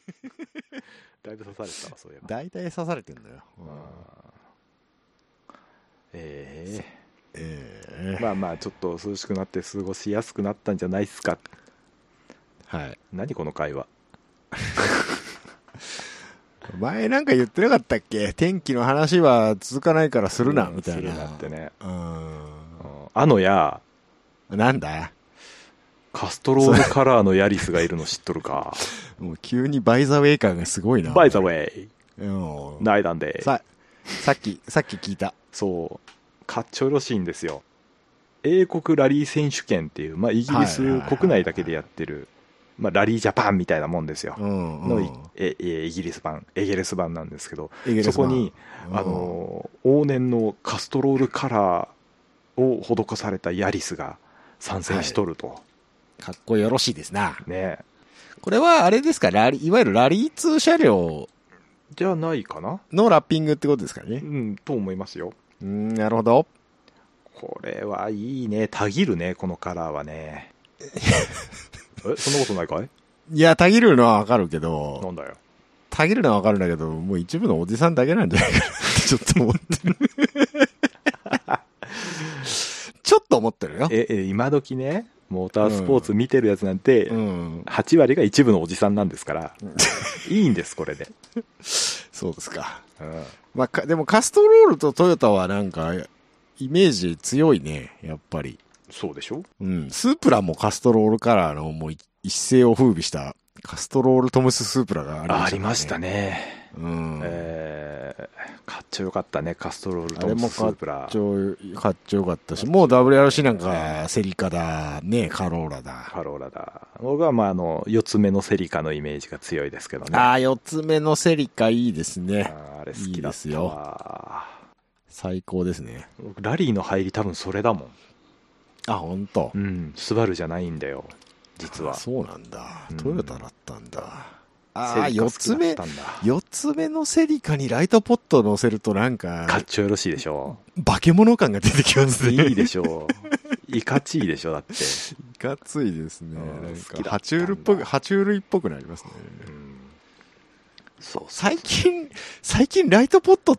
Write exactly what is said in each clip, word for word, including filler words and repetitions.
だいぶ刺されたわ、そういえば。 大体刺されてんだよ。うん、 えー、えー、まあまあちょっと涼しくなって過ごしやすくなったんじゃないですか。 はい。 何この会話。 前なんか言ってなかったっけ？天気の話は続かないからするな、みたいな。するなってね。 うん。 あのや、 なんだカストロールカラーのヤリスがいるの知っとるか。 もう急にバイザウェイ感がすごいな。 バイザウェイ。 うん。 ないなんで。 さ、さっき、さっき聞いた。 そう。かっちょよろしいんですよ。英国ラリー選手権っていう、まあイギリス国内だけでやってる、まあラリージャパンみたいなもんですよ。 うんうん、 のええイギリス版、エゲレス版なんですけど、 そこに、あの、往年のカストロールカラーを施されたヤリスが参戦しとると。はい、 かっこよろしいですな。 ね。 これはあれですか、ラリいわゆるラリーツー車両じゃないかなのラッピングってことですかね。 うん、と思いますよ。 うん、なるほど。 これはいいね。たぎるね、このカラーはね。え、そんなことないかい？ いや、たぎるのはわかるけど。 なんだよ。 たぎるのはわかるんだけど、もう一部のおじさんだけなんじゃないかなってちょっと思ってる。ちょっと思ってるよ。 え、え、今時ね、モータースポーツ見てるやつなんて、 うん、 はち割が一部のおじさんなんですから、いいんです、これで。 そうですか。 うん、 まあ、か、でもカストロールとトヨタはなんか、イメージ強いね、やっぱり。 そうでしょ？ うん。スープラもカストロールカラーのもう一世を風靡したカストロールトムススープラがありましたね。 ありましたね。 うん。 えー、かっちょよかったね、カストロールトムススープラ。 あれもかっちょ、かっちょよかったし、もう ダブリューアールシー なんかセリカだ、ね、カローラだ。 カローラだ。僕はまああの、四つ目のセリカのイメージが強いですけどね。 ああ、四つ目のセリカいいですね。 あ, あれ好きだったわ。 いい最高ですね。 僕ラリーの入り多分それだもん。 あ、ほんと。 うん、スバルじゃないんだよ、実は。 そうなんだ。トヨタだったんだ。うん、 ああ、四つ目、四つ目のセリカにライトポット乗せるとなんか、 かっちょよろしいでしょ。 化け物感が出てきますね。 いいでしょう。いかちいでしょ、だって。 いかついですね。なんか、爬虫類っぽく、爬虫類っぽくなりますね。うん、 そうそうそう。 最近、最近ライトポットって、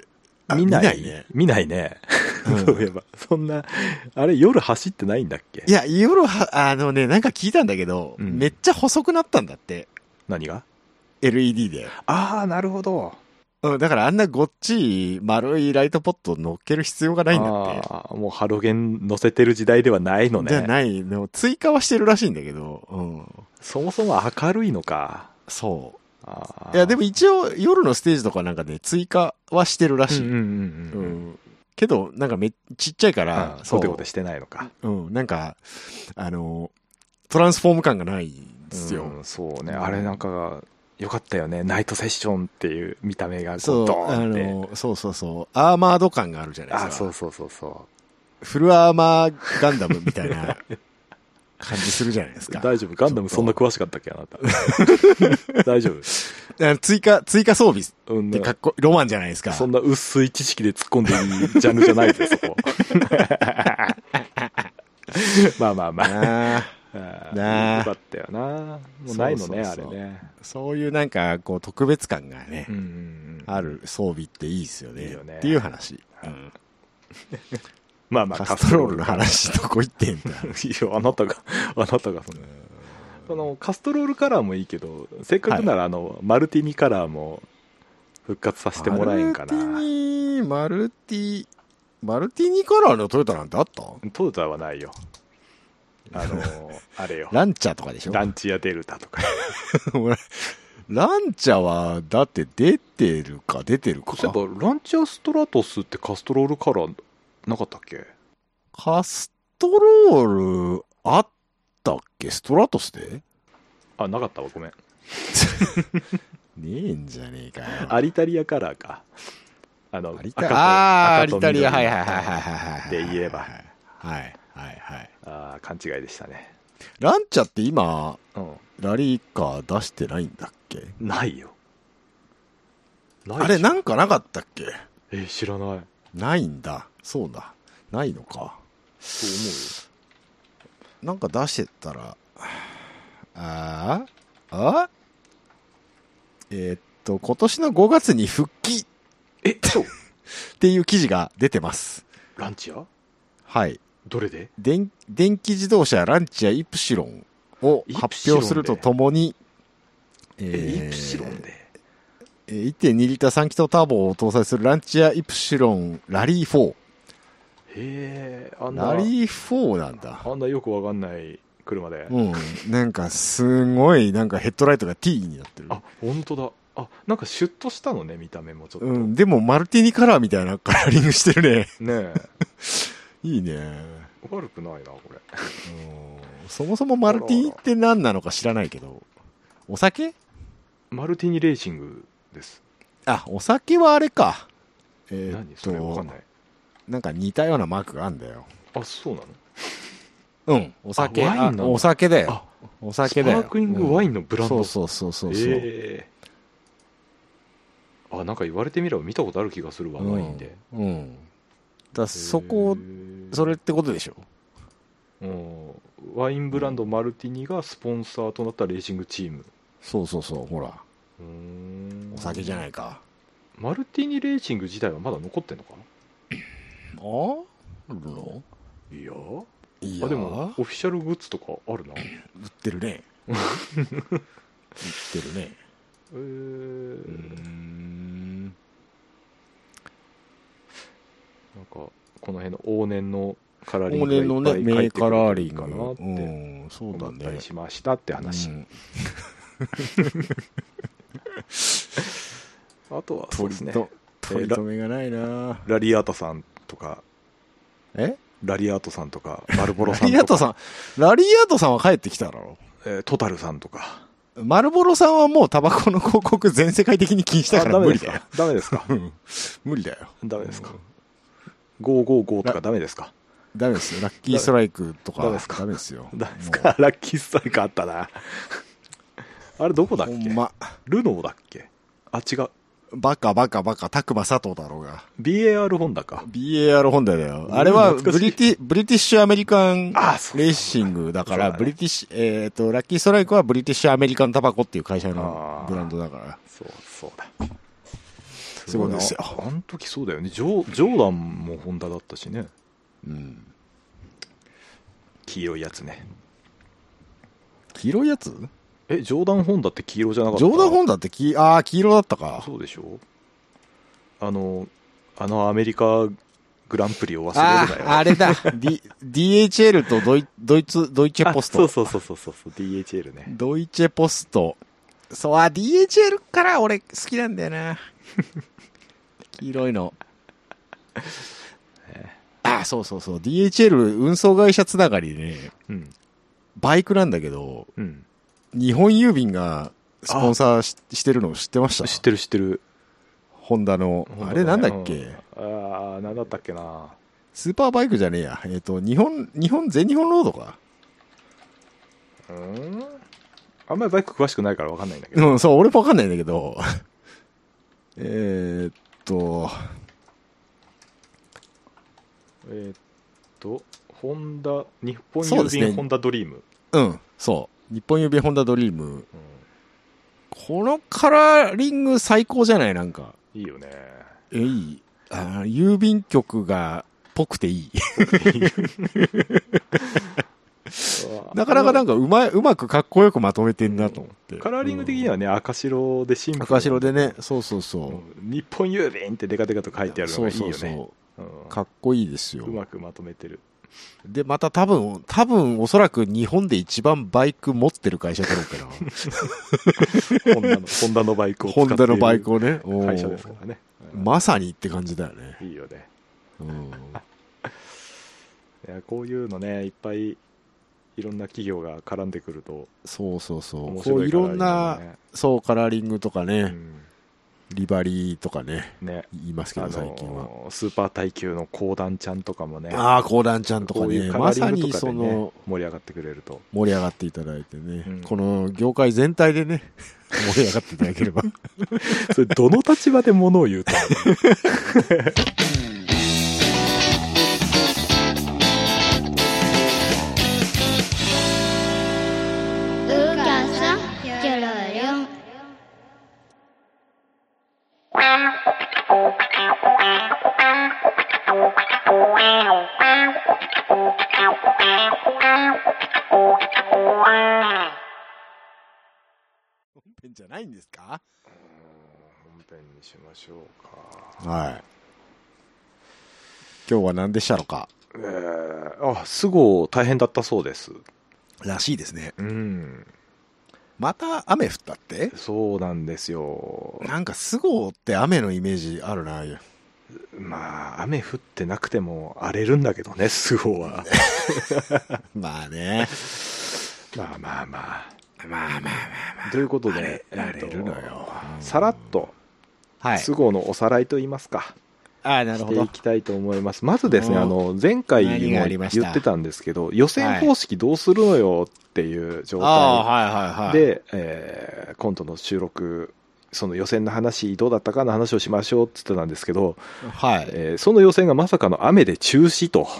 見ない、見ないね。見ないね。そういえば。そんな、あれ夜走ってないんだっけ？ いや、夜は、あのね、なんか聞いたんだけど、うん、めっちゃ細くなったんだって。 何が？ エルイーディー で。 ああ、なるほど。 うん、だからあんなごっちい丸いライトポット乗っける必要がないんだって。 ああ、もうハロゲン乗せてる時代ではないのね。 じゃないの。追加はしてるらしいんだけど、うん。 そもそも明るいのか。 そう。いや、でも一応夜のステージとかなんかね、追加はしてるらしい。うんうんうん、うん。けど、なんかめちっちゃいから、 うん、そう。コテコテしてないのか。 うん、なんか、あの、トランスフォーム感がないんですよ。 うん、そうね。あれなんか、よかったよね。ナイトセッションっていう見た目がこうそう、 ドーンって。 あの、そうそうそう。アーマード感があるじゃないですか。 あ、そうそうそうそう。 フルアーマーガンダムみたいな感じするじゃないですか。 大丈夫？ガンダムそんな詳しかったっけあなた。大丈夫？ 追加、追加装備ってかっこ、ロマンじゃないですか。 そんな薄い知識で突っ込んでいいジャンルじゃないですよ、そこ。まあまあまあ。あなあ。よかったよな。もうないのね、そうそうそうあれね。 そういうなんか、こう、特別感がね、 うんうんうん、 ある装備っていいですよね。 いいよね。 っていう話。うん、 まあまあ、 カストロールの話どこ行ってんだ。 いや、あなたが、あなたがその、そのカストロールカラーもいいけど、せっかくならあの、はい、マルティニカラーも復活させてもらえんかな。 マルティニ、マルティ、マルティニカラーのトヨタなんてあった？ トヨタはないよ。あのあれよ。 ランチャーとかでしょ？ ランチアデルタとか。 ランチャーは、だって出てるか、出てるか。 そういえば、ランチャーストラトスってカストロールカラーなかったっけ？ カストロール、あったっけ？ストラトスで？ あ、なかったわ、ごめん。 ねえんじゃねえかよ。 アリタリアカラーか。あの、 アリタリア、アリタリア、はいはいはいはいはい。 で言えば。 はいはいはい。 ああ、勘違いでしたね。 ランチャーって今、 うん、 ラリーカー出してないんだっけ？ ないよ。 ないあれなんかなかったっけ？ え、知らない。 ないんだ。そうだ。ないのか。 そう思うよ。 なんか出してたら、あああと、今年のごがつに復帰え、そうっていう記事が出てます。 ランチア？ はい。 どれで？ 電、電気自動車ランチアイプシロンを発表するとともに、 えー、イプシロンでいってんに リッターさん気筒ターボを搭載するランチアイプシロンラリーフォー。 へー、あんな。 ラリーフォーなんだ。 あんなよくわかんない車で。 うん。なんかすごい、なんかヘッドライトが T になってる。 あ、ほんとだ。あ、なんかシュッとしたのね、見た目もちょっと。 うん、でもマルティニカラーみたいなカラーリングしてるね。 ねえ。 いいね。 悪くないな、これ。 うん、そもそもマルティニって何なのか知らないけど。お酒？ マルティニレーシングです。 あ、お酒はあれか。えー、っと、 何それわかんない。 なんか似たようなマークがあるんだよ。 あ、そうなの？ うん、お酒。 ワインなんだ。 お酒だよ。お酒だよ。 スパークリングワインのブランド。 うん、そうそうそうそう。 えー、あ、なんか言われてみれば見たことある気がするわ、うん、ワインで。 うん。だそこ、それってことでしょ。 うん。ワインブランドマルティニがスポンサーとなったレーシングチーム。 そうそうそう、ほら。 うーん。 お酒じゃないか。 マルティニレーシング自体はまだ残ってんのか？ ああるの？ いや。 いや。 あ、でも、オフィシャルグッズとかあるな。 売ってるね。売ってるね。 えー、うーん。なんか、この辺の往年のカラーリングがいっぱい往年のね、メイカラーリングかなって思ったりしましたって話。うん、あとはそうですね。 取り留めがないな、えー、 ラ, ラリアートさんとか。 えラリアートさんとか、マルボロさんとか。 ラリアートさん、ラリアートさんは帰ってきただろう。えー、トタルさんとか。 マルボロさんはもうタバコの広告全世界的に禁止だから無理だよ。 ダメですか？ 無理だよ。 ダメですか？ごーごーごーとかダメですか？ ダメですよ。ラッキーストライクとか。 ダメですか？ ダメですよ。 ダメですか？ラッキーストライクあったな。あれどこだっけ？ほんま。ルノーだっけ？あ、違う。 バカバカバカ、タクマ佐藤だろうが。 ビーエーアール ホンダか。 ビーエーアール ホンダだよ。あれはブリティ、ブリティッシュアメリカンレーシングだから、ブリティッシュ、えっと、ラッキーストライクはブリティッシュアメリカンタバコっていう会社のブランドだから。 そう、そうだ。 すごいですよ。 あの時そうだよね。ジョー、ジョーダンもホンダだったしね。 うん。 黄色いやつね。 黄色いやつ？ え、ジョーダンホンダって黄色じゃなかった？ ジョーダンホンダってき、ああ、黄色だったか。 そうでしょ？あの、あのアメリカグランプリを忘れるなよ。 あ、あれだ。D、ディーエイチエル とドイドイツ、ドイツェポスト。 そうそうそうそうそう、ディーエイチエル ね。 ドイツェポスト。そう、あ、ディーエイチエル から俺好きなんだよな。黄色いの。あ、そうそうそう。ディーエイチエル 運送会社つながりでね、うん、バイクなんだけど、うん、日本郵便がスポンサー し, してるの知ってました？ 知ってる知ってる。 ホンダの、ね、あれなんだっけ、 うん、ああ、なんだったっけな。 スーパーバイクじゃねえや。えっ、ー、と、日本、日本、全日本ロードか。 うん。あんまりバイク詳しくないから分かんないんだけど。 うん、そう、俺も分かんないんだけど。えっと、 えー、っと、ホンダ、日本郵便ホンダドリーム。 うん、そう。日本郵便ホンダドリーム。うん、このカラーリング最高じゃない？なんか。 いいよね。 え、いい。あ、郵便局が、ぽくていい。なかなかなんかうまい、うまくかっこよくまとめてんなと思って。 カラーリング的にはね、うん、赤白でシンプル。 赤白でね、そうそうそう。うん、 日本郵便ってデカデカと書いてあるのがいいよね。そうそうそう、 うん、かっこいいですよ。 うまくまとめてる。 で、また多分、多分おそらく日本で一番バイク持ってる会社だろうから。 ホンダの、ホンダのバイクを使っているホンダのバイクをね。 会社ですからね。 うん、まさにって感じだよね。 いいよね。 うん、いや、こういうのね、いっぱいいろんな企業が絡んでくると、 そうそうそう。 面白い、ね、 こういろんな、そうカラーリングとかね、うん、リバリーとかね、 ね、 言いますけど、最近は。 スーパー耐久のコーダンちゃんとかもね。 ああ、コーダンちゃんとかね。 こういうカラーリングとかで、ね、まさにその盛り上がってくれると。 盛り上がっていただいてね。うん、この業界全体でね、盛り上がっていただければ。 それ、どの立場で物を言うと。 編じゃないんですか？ 本編にしましょうか。 はい。今日は何でしたのか。 えー、あ、菅生大変だったそうです。 らしいですね。 うん。 また雨降ったって？ そうなんですよ。 なんか菅生って雨のイメージあるな。 まあ、雨降ってなくても荒れるんだけどね、菅生は。 まあね。 まあまあまあ。 まあまあまあまあ。 ということで、 荒れるのよ。 さらっと、 はい。 菅生のおさらいといいますか。 ああ、なるほど。 していきたいと思います。まずですね、あの、前回も言ってたんですけど、予選方式どうするのよっていう状態で、えー、今度の収録、その予選の話、どうだったかの話をしましょうって言ってたんですけど、 はい。 えー、その予選がまさかの雨で中止と。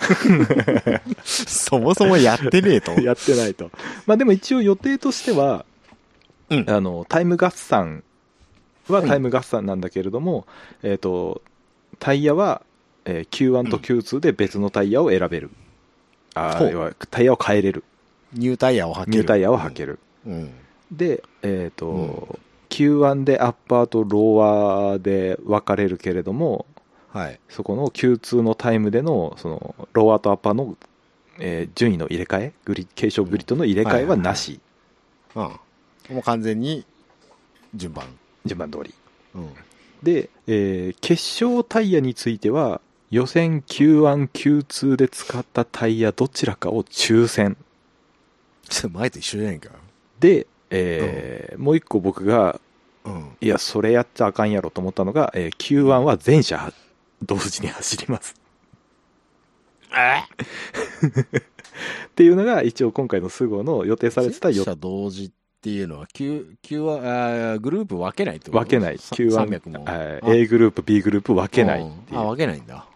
そもそもやってねえと。 やってないと。まあでも一応予定としては、うん、あの、タイム合算はタイム合算なんだけれども、うん、えっと、タイヤは、えー、キューワン と キューツー で別のタイヤを選べる。うん、ああ、タイヤを変えれる。 ニュータイヤを履ける。 ニュータイヤを履ける。うん、で、えっと、うん、キューワン でアッパーとローワーで分かれるけれども、はい、そこの キューツー のタイムでの、その、ローワーとアッパーの、えー、順位の入れ替え、グリ継承グリッドの入れ替えはなし。 うん。もう完全に順番。 順番通り。うん、で、えー、決勝タイヤについては、予選 キューワン、キューツー で使ったタイヤどちらかを抽選。 前と一緒じゃないか。 で、えーうん、もう一個僕が、うん、いや、それやっちゃあかんやろと思ったのが、えー、キューワン は全車同時に走ります。っていうのが一応今回の菅生の予定されてた全車同時っていうのは Q、Q は、グループ分けないってこと？ 分けない。キューワン、 さんびゃくも。 A グループ、B グループ分けないっていう。 あ、分けないんだ。 うん。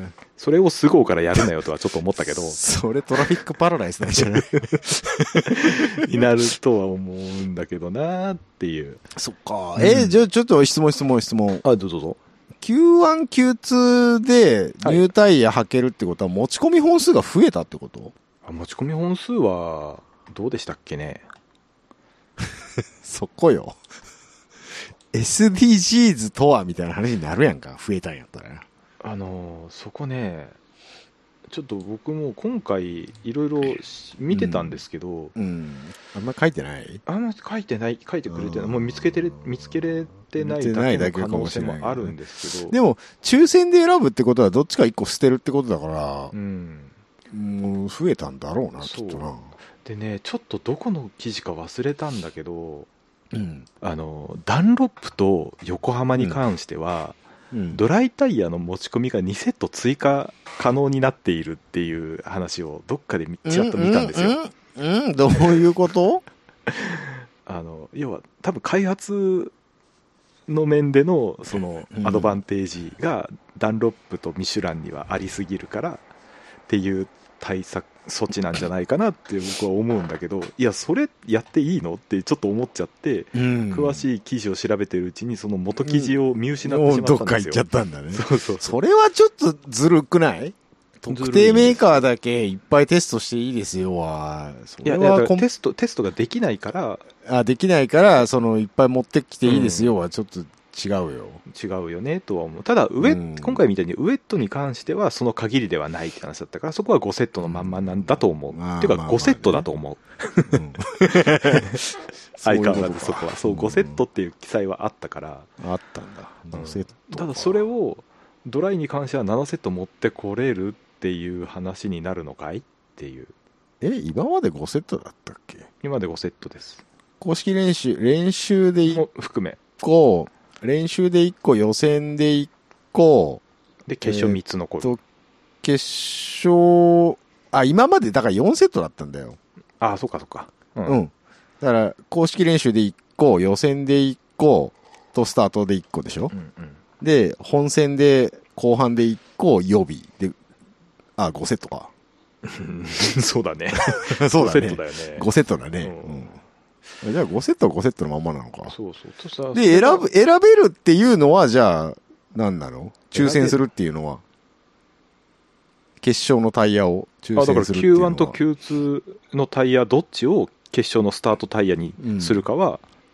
それを菅生からやるなよとはちょっと思ったけど。 それトラフィックパラダイスなんじゃないになるとは思うんだけどなーっていう。 そっか。えー、じゃあちょっと質問質問質問。 あ、どうぞどうぞ。 キューワン、キューツー でニュータイヤ履けるってことは持ち込み本数が増えたってこと？ あ、持ち込み本数はどうでしたっけね。 そこよ。エスディージーズ とはみたいな話になるやんか。増えたんやったら。 あのー、そこね、ちょっと僕も今回いろいろ見てたんですけど、 うんうん、あんま書いてない？ あんま書いてない、書いてくれてない、もう見つけてる、見つけれてないだけの可能性もあるんですけど、 でも抽選で選ぶってことはどっちかいっこ捨てるってことだから、うん、もう増えたんだろうな、きっとな。 でね、ちょっとどこの記事か忘れたんだけど、うん、あのダンロップと横浜に関しては、うんうん、ドライタイヤの持ち込みがにセット追加可能になっているっていう話をどっかでちらっと見たんですよ。 うん、うんうん、どういうことあの要は多分開発の面でのそのアドバンテージがダンロップとミシュランにはありすぎるからっていう対策措置なんじゃないかなって僕は思うんだけど、いやそれやっていいのってちょっと思っちゃって、うん、詳しい記事を調べてるうちにその元記事を見失ってしまったんですよ。 どっか行っちゃったんだね。 そうそうそう。 それはちょっとずるくない？特定メーカーだけいっぱいテストしていいですよは。それは、 いやいやテストテストができないから。 あ、できないからそのいっぱい持ってきていいですよはちょっと違うよ。 違うよねとは思う。ただウエ、うん、今回みたいにウエットに関してはその限りではないって話だったから、そこはごセットのまんまなんだと思う。うん、っていうかごセットだと思う。うん、相変わらずそこはそうごセットっていう記載はあったから。 あったんだ。ごセット。 ただそれをドライに関してはななセット持ってこれるっていう話になるのかいっていう。 え、今までごセットだったっけ？ 今までごセットです。 公式練習練習でいっ含め。 こう練習でいっこ、予選でいっこ、 で、決勝みっつ残る。えー、 決勝、あ、今までだからよんセットだったんだよ。 ああ、そっかそっか。 うん。うん。だから、公式練習でいっこ、予選でいっこ、とスタートでいっこでしょ、うんうん、で、本戦で後半でいっこ、予備。で、あ、ごセットか。 そうだね。 そうだね。 ごセットだよね。 ごセットだね。うん。じゃあごセットはごセットのまんまなのか。 そうそう。 で、選ぶ、選べるっていうのは、じゃあ、何なの？抽選するっていうのは。決勝のタイヤを抽選するっていうのは。あ、だからキューワン と キューツー のタイヤどっちを決勝のスタートタイヤにするかは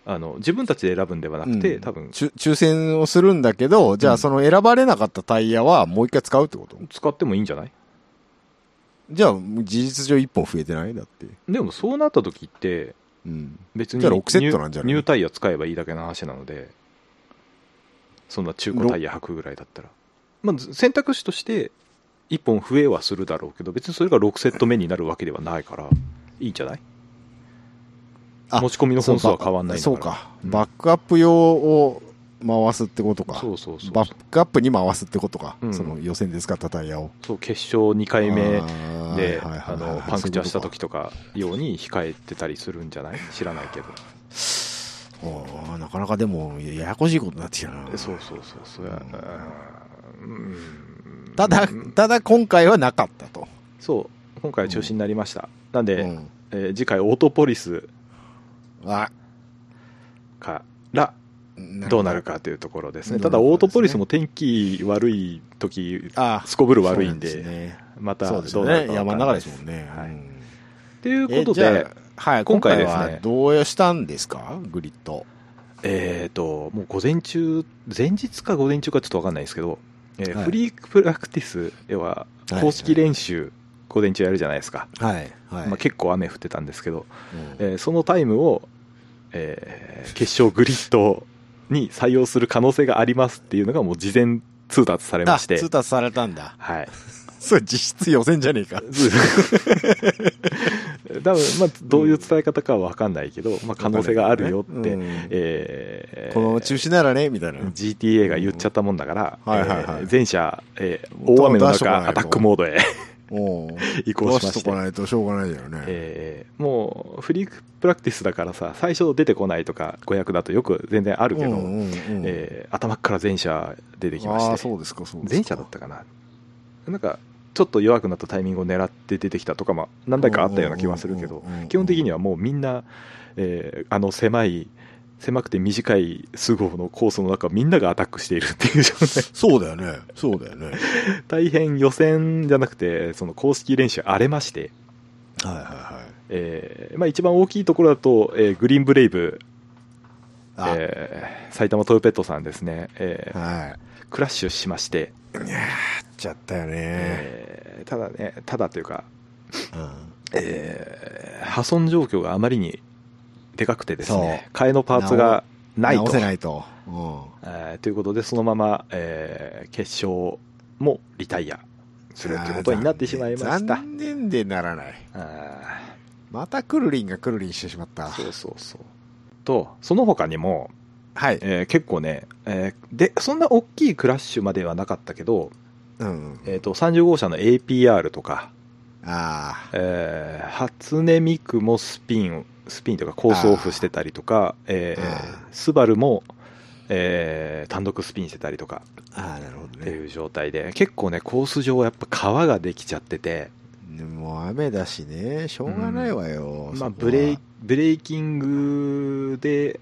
あの自分たちで選ぶんではなくて、 うん、 多分抽選をするんだけど、じゃあその選ばれなかったタイヤはもう一回使うってこと？ 使ってもいいんじゃない？ じゃあ事実上いっぽん増えてない？だってでもそうなった時って、うん、別にじゃあろくセットなんじゃない？ ニュータイヤ使えばいいだけの話なので、そんな中古タイヤ履くぐらいだったら、まあ、選択肢としていっぽん増えはするだろうけど、別にそれがろくセット目になるわけではないからいいんじゃない？持ち込みの本数は変わんないんだから。 そうか、うん、バックアップ用を回すってことか。 そうそうそうそう、 バックアップに回すってことか、うん、その予選で使ったタイヤを。 そう、決勝にかいめでパンクチャーした時とか用に控えてたりするんじゃない？知らないけど。 おなかなかでもややこしいことになってきたな。 そうそうそうそう、うん、 ただただ今回はなかったと。 そう今回は中止になりました、うん、なんで、うんえー、次回オートポリスからどうなるかというところですね。ただオートポリスも天気悪い時すこぶる悪いん で, で、ね、またどうなるか分からないです。山の中ですもんね、はい、ということで、 はい、今回ですねどうしたんですかグリッド。 えっ、ー、ともう午前中前日か午前中かちょっと分かんないですけど、えーはい、フリープラクティスでは公式練習、はいはい、午前中やるじゃないですか、はいはいまあ、結構雨降ってたんですけど、うんえー、そのタイムを、えー、決勝グリッドに採用する可能性がありますっていうのがもう事前通達されまして。 通達されたんだ。 はい。 それ実質予選じゃねえか。 多分まあどういう伝え方かは分かんないけど、まあ、可能性があるよって、うんえー、このまま中止ならねみたいなジーティーエー が言っちゃったもんだから、うんえーはいはいはい、全社、えー、大雨の中アタックモードへ移行しまして、出しとかないとしょうがないだよね、えー、もうフリープラクティスだからさ最初出てこないとかごひゃくだとよく全然あるけど、うんうんうんえー、頭から全社出てきまして。 あそうですかそうですか。 全社だったかな、なんかちょっと弱くなったタイミングを狙って出てきたとかも何台かあったような気はするけど、基本的にはもうみんな、えー、あの狭い狭くて短い数号のコースの中みんながアタックしているっていう状態。 そうだよねそうだよね大変予選じゃなくてその公式練習荒れまして、 はいはいはいえーまあ、一番大きいところだと、えー、グリーンブレイブ、えー、埼玉トヨペットさんですね、えーはい、クラッシュしまして、 いややっちゃったよね、 えー、ただねただというか、うんえー、破損状況があまりにでかくてですね替えのパーツがないと直せないと、 うんえー、ということでそのまま、えー、決勝もリタイアするということになってしまいました。 残念でならない。あまたクルリンがクルリンしてしまった。 そうそうそうとその他にもはいえー、結構ね、えー、でそんな大きいクラッシュまではなかったけど、うんえー、とさんじゅう号車の エーピーアール とかあ、えー、初音ミクもスピンスピンとかコースオフしてたりとか、えー、スバルも、えー、単独スピンしてたりとかあなるほど、ね、 っていう状態で結構ねコース上はやっぱ川ができちゃっててもう雨だしねしょうがないわよ、 うんまあ、ブレイブレイキングで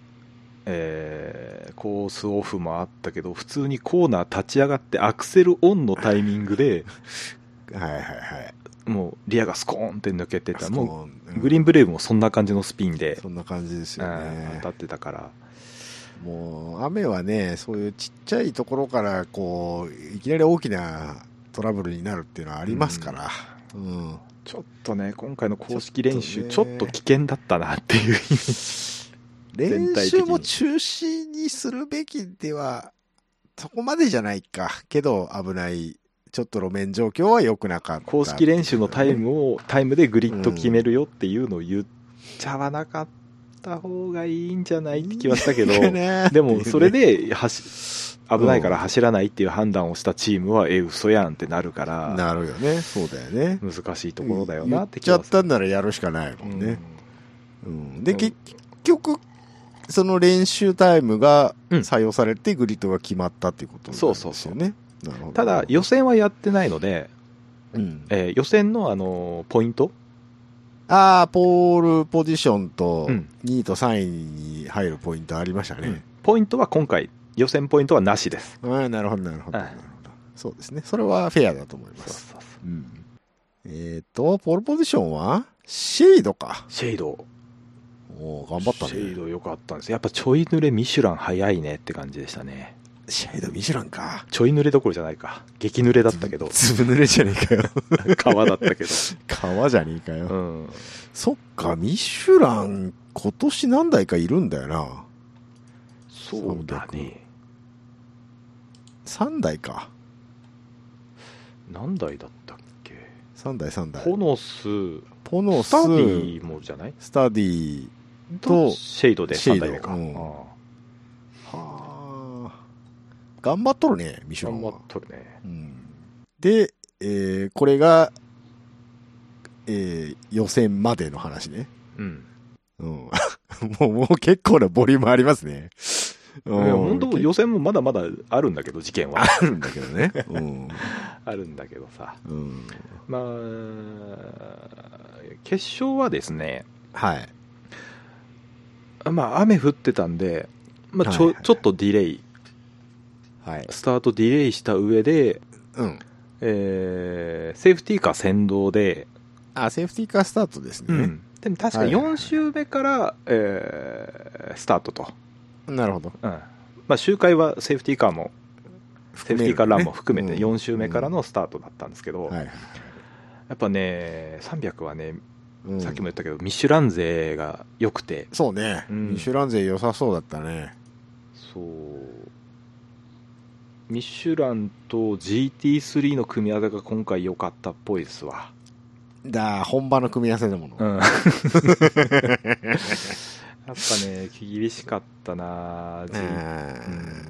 えー、コースオフもあったけど普通にコーナー立ち上がってアクセルオンのタイミングではいはいはいもうリアがスコーンって抜けてたもうグリーンブレイブもそんな感じのスピンでそんな感じですよね当たってたからもう雨はねそういうちっちゃいところからこういきなり大きなトラブルになるっていうのはありますから、うんうん、 ちょっとね今回の公式練習ちょっと危険だったなっていうイメージ練習も中止にするべきではそこまでじゃないかけど危ないちょっと路面状況は良くなかった、ね、 公式練習のタイムをタイムでグリッド決めるよっていうのを言っちゃわなかった方がいいんじゃないって気はしたけど、ね、でもそれで走危ないから走らないっていう判断をしたチームはえ嘘やんってなるからなるよねそうだよね難しいところだよなって気はする言っちゃったんならやるしかないもんね、うんうん、で、うん、結局その練習タイムが採用されてグリッドが決まったっていうことなんですよね。そうそうそうなるほど。 ただ予選はやってないので、うんえー、予選の、あのー、ポイントああポールポジションとにいとさんいに入るポイントありましたね、うん、 ポイントは今回予選ポイントはなしです。 ああなるほどなるほどなるほどそうですねそれはフェアだと思います。そうそうそう、うん、えっ、ー、とポールポジションはシェイドかシェイドお頑張ったね。 シェイド良かったんです。やっぱちょい濡れミシュラン早いねって感じでしたね。 シェイドミシュランか。 ちょい濡れどころじゃないか。激濡れだったけど。 ずぶ濡れじゃねえかよ。 川だったけど。 川じゃねえかよ。 うん。 そっか、ミシュラン、今年何台かいるんだよな。 そうだね。 さんだいか。 何台だったっけ。 さんだいさんだい。 ポノス、 ポノス、 スタディもじゃない？ スタディとシェイドでさんだいめか。 うん、はあ。頑張っとるね、ミシュランは。 頑張っとるね。 うん、で、えー、これが、えー、予選までの話ね。 うん。 うん、もう、もう結構なボリュームありますね。 本当予選もまだまだあるんだけど、事件は。 あるんだけどね。うん、 あるんだけどさ。 うん、 まあ、決勝はですね、 はい。 まあ、雨降ってたんで、まあちょ、はいはい、ちょっとディレイ、はい、スタートディレイした上で、 うん、 えー、セーフティーカー先導で、 あ、セーフティーカースタートですね。うん、 でも確かよん周目から、はいはいはい、えー、スタートと。 なるほど。 うん。まあ、周回はセーフティーカーも、セーフティーカーランも含めてよん周目からのスタートだったんですけど、やっぱね、さんびゃくはね、うん、さっきも言ったけど、ミシュラン勢が良くて。 そうね、うん。ミシュラン勢良さそうだったね。 そう。ミシュランと ジーティースリー の組み合わせが今回良かったっぽいですわ。 だ、本場の組み合わせだもの。うん。 やっぱね、厳しかったな、うん、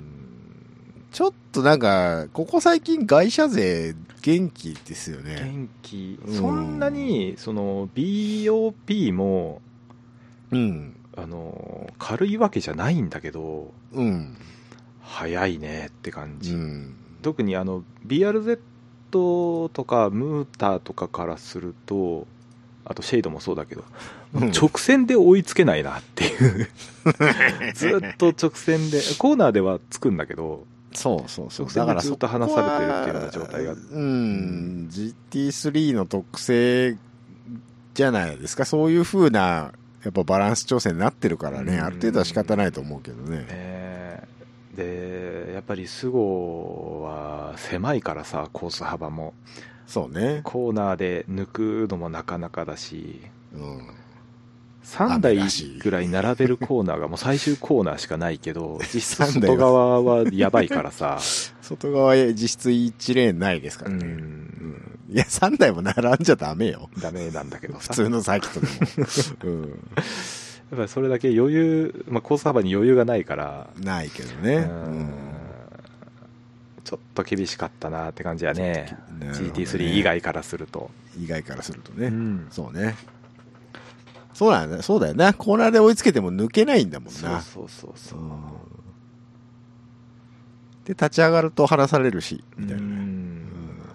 ちょっとなんか、ここ最近外車勢元気ですよね。 元気。うん、そんなに、その、ビーオーピー も、 うん。 あの、軽いわけじゃないんだけど、 うん。 速いねって感じ。うん、特にあの、ビーアールゼット とか、ムーターとかからすると、あとシェイドもそうだけど、うん、直線で追いつけないなっていうずっと直線でコーナーではつくんだけど、 そうそうそう、 直線でずっと離されてるっていうような状態が、 うん、ジーティースリー の特性じゃないですか。そういう風なやっぱバランス調整になってるからね、ある程度は仕方ないと思うけどね。 ねでやっぱりスゴは狭いからさ、コース幅も。 そうね。 コーナーで抜くのもなかなかだし、うん、さんだいぐらい並べるコーナーがもう最終コーナーしかないけど、実質外側はやばいからさ。 外側へ実質いちレーンないですからね。うん、いや、さんだいも並んじゃダメよ。 ダメなんだけどさ。 普通のサーキットでも。うん、やっぱりそれだけ余裕、まあ、コース幅に余裕がないから。 ないけどね。うんちょっと厳しかったなって感じやね。ね ジーティースリー 以外からすると。 以外からするとね。うん、そうね。そうなんだ、そうだよな。コーナーで追いつけても抜けないんだもんな。 そうそうそうそう、うん。 で、立ち上がると離されるし、みたいな。うんうん、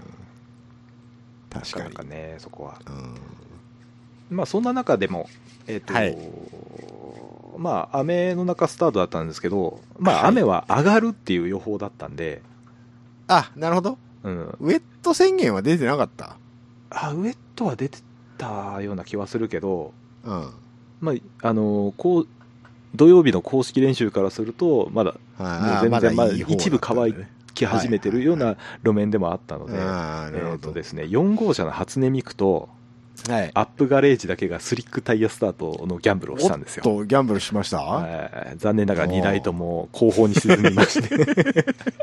確かに。なかなかね、そこは。うん、まあ、そんな中でも、えっと、はい、まあ、雨の中スタートだったんですけど、まあ、雨は上がるっていう予報だったんで、 あ、なるほど。うん。ウェット宣言は出てなかった？ あ、ウェットは出てたような気はするけど、 うん。 まあ、あの、こう、土曜日の公式練習からすると、まだ、もう全然、まだ一部乾き始めてるような路面でもあったので、えっとですね、よん号車の初音ミクと、はい、アップガレージだけがスリックタイヤスタートのギャンブルをしたんですよ。 おっと、ギャンブルしました？ えー、残念ながらにだいとも後方に沈みまして。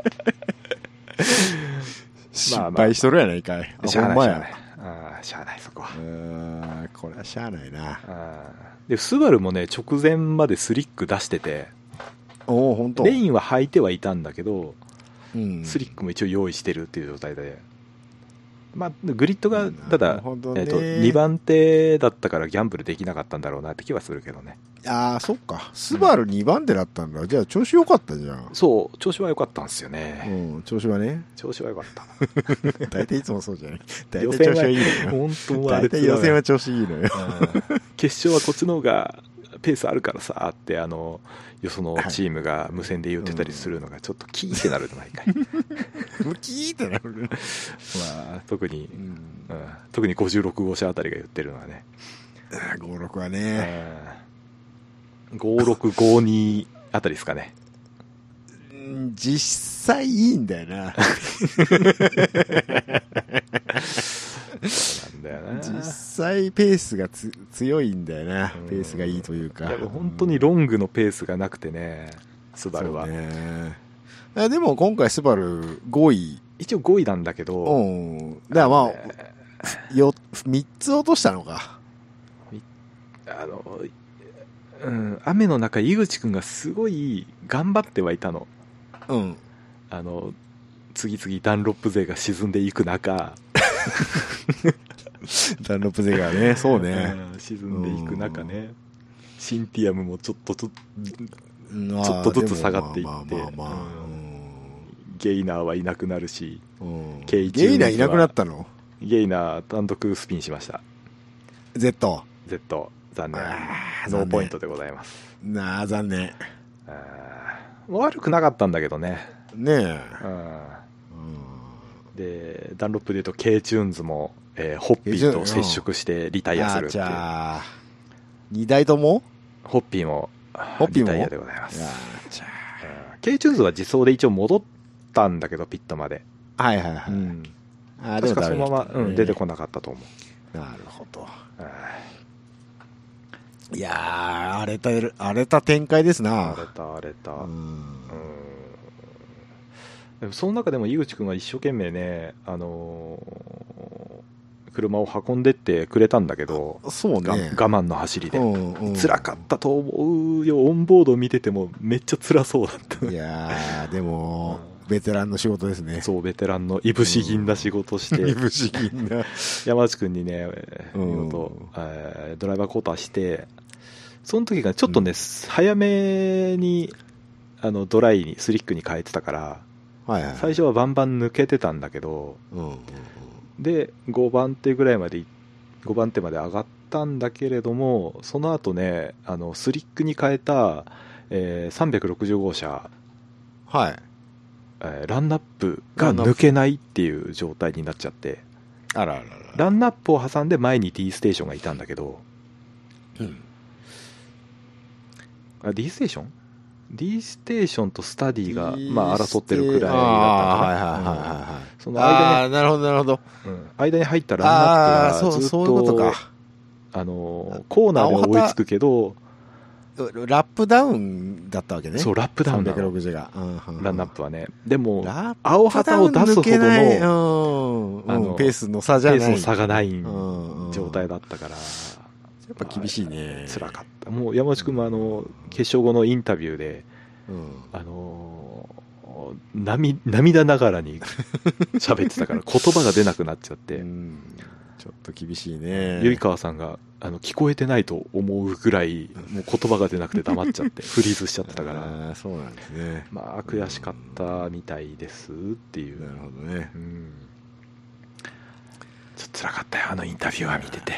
失敗しとるやないかい。 しゃあない、しゃあない。あしゃあない、そこは。 これはしゃあないな。 で、スバルもね、直前までスリック出してて、 お本当。 レインは履いてはいたんだけど、 うん、 スリックも一応用意してるっていう状態で、まあ、グリッドがただ、ねえー、とにばん手だったからギャンブルできなかったんだろうなって気はするけどね。 ああ、そっか。スバルにばん手だったんだ。じゃあ調子良かったじゃん。 そう、調子は良かったんですよね。 うん、調子はね。 調子は良かった。 大体いつもそうじゃない。大体調子はいいのよ。 本当は大体予選は調子いいのよ。 決勝はこっちの方がペースあるからさって、あの、よそのチームが無線で言ってたりするのがちょっとキーってなるじゃないかい。 キーってなる。 まあ、特に、うんうん、特にごじゅうろく号車あたりが言ってるのはね。 ごじゅうろくはね。 ごろくごにあたりですかね。 実際いいんだよな。 そうなんだよな。 実際ペースがつ強いんだよな。ペースがいいというか。 いや本当にロングのペースがなくてね、スバルは。 ね、でも今回スバルごい。 一応ごいなんだけど。 うん。だからまあ、よ、みっつ落としたのか。 あの、うん、雨の中、井口くんがすごい頑張ってはいたの。 うん。 あの、次々ダンロップ勢が沈んでいく中、 ダンロップ勢がね、そうね。 沈んでいく中ね、シンティアムもちょっとずつ、ちょっとずつ下がっていって、ゲイナーはいなくなるし、 うん、 ゲイナーいなくなったの？ ゲイナー単独スピンしました。 Z。 Z、残念。ノーポイントでございます。 なあ、残念。 悪くなかったんだけどね。 ねえ。うん、 で、ダンロップで言うと K チューンズも、えー、ホッピーと接触してリタイアするっていう。じゃあ、 にだいともホッピーもホッピーもリタイアでございます。じゃあ K チューンズは自走で一応戻ったんだけど、ピットまで。 はいはいはい。うん、 あ確かそのまま、うん、出てこなかったと思う。 なるほど。いやー、荒れた、荒れた展開ですな。 荒れた、荒れた。うん。でもその中でも井口くんは一生懸命ね、あのー、車を運んでってくれたんだけど、 そうね。 我慢の走りで。 うんうん、 辛かったと思うよ。オンボード見ててもめっちゃ辛そうだった。 いやー、でも、うん、ベテランの仕事ですね。 そう、ベテランのいぶし銀な仕事して。 いぶし銀な。 山内くんにね、見事、えー、ドライバー交代して、その時がちょっとね、うん、早めにあのドライにスリックに変えてたから、はいはい、最初はバンバン抜けてたんだけど、うんうんうん、でごばん手ぐらいまでごばん手まで上がったんだけれども、その後ね、あのスリックに変えた、えー、さんびゃくろくじゅう号車、 はい、 えー、ランナップが抜けないっていう状態になっちゃって、 あらあららランナップを挟んで前に D ステーションがいたんだけど、うん、あ D ステーション D ステーションとスタディが、まあ、争ってるくらいだったかな。 はいはいはいはい。その間に、なるほどなるほど、 うん、間に入ったランナップがずっと、そういうことか、あのコーナーで追いつくけど、 ラップダウンだったわけね。 そう、ラップダウンださんびゃくろくじゅうが、 うん、ランナップはね。でも青旗を出すほどの、 うん、あのペースの差じゃない、 ペースの差がない状態だったから、 やっぱ厳しいね。 辛かった。もう山内君もあの決勝後のインタビューで、うん、あの涙, 涙ながらに喋ってたから言葉が出なくなっちゃって、うん、 ちょっと厳しいね。 ゆいかわさんがあの聞こえてないと思うぐらいもう言葉が出なくて黙っちゃってフリーズしちゃってたから、 あ、そうなんですね。 まあ悔しかったみたいですっていう。 なるほどね。うん、 ちょっと辛かったよ、あのインタビューは見てて。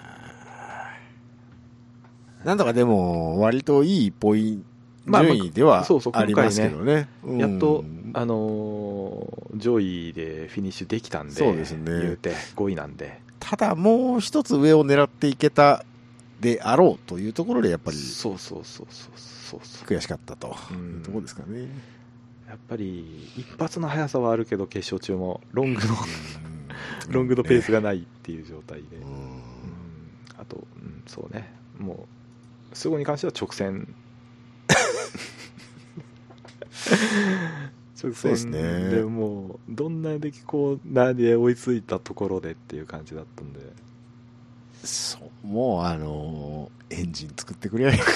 なんとかでも割といいポイント、順位ではありますけどね。 やっと、あのー、上位でフィニッシュできたんで、 そうですね、 言うてごいなんで。 ただもう一つ上を狙っていけたであろうというところでやっぱりそうそうそうそうそう悔しかったというところですかね。 やっぱり一発の速さはあるけど決勝中もロングのロングのペースがないっていう状態で、うん、あと、うん、そうね、もうスゴに関しては直線直線でもうどんな出来こうなで追いついたところでっていう感じだったんで、 そうもうあのー、エンジン作ってくれない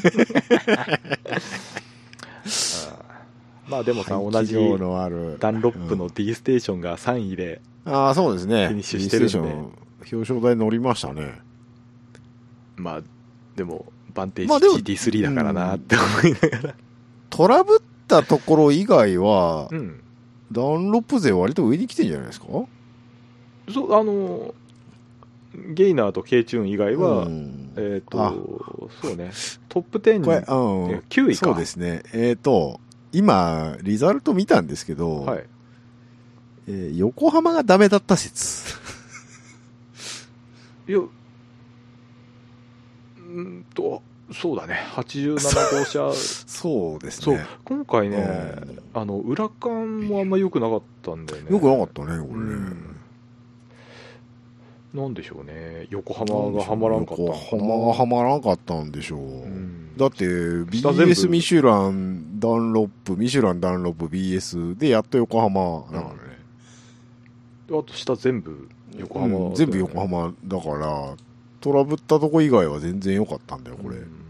まあでもさ、同じダンロップの D ステーションがさんいでフィニッシュしてるんで、 表彰台乗りましたね。 まあでもバンテージ ジーティースリー だからなって思いながら、うん、 トラブったところ以外は、うん、ダンロップ勢割と上に来てるんじゃないですか。 そうあのゲイナーと K チューン以外は、うん、えっ、ー、とそうね、トップじゅうに、うん、きゅういか。 そうですね。えっ、ー、と今リザルト見たんですけど、はい、えー、横浜がダメだった説いやうんとそうだね、はちじゅうなな号車そうですそうね。 今回ね、 うんあの裏感もあんま良くなかったんだよね。 よくなかったね、これね。 うんなんでしょうね、横浜がはまらんかったのかな。 横浜がはまらんかったんでしょう。 うんだって、ビ下全部ーエス ミシュラン、ダンロップ、ミシュラン、ダンロップ、ビーエス でやっと横浜だからね。 あと下全部横浜だよね、 うん全部横浜だから、トラブったとこ以外は全然良かったんだよ、これ。 うんうん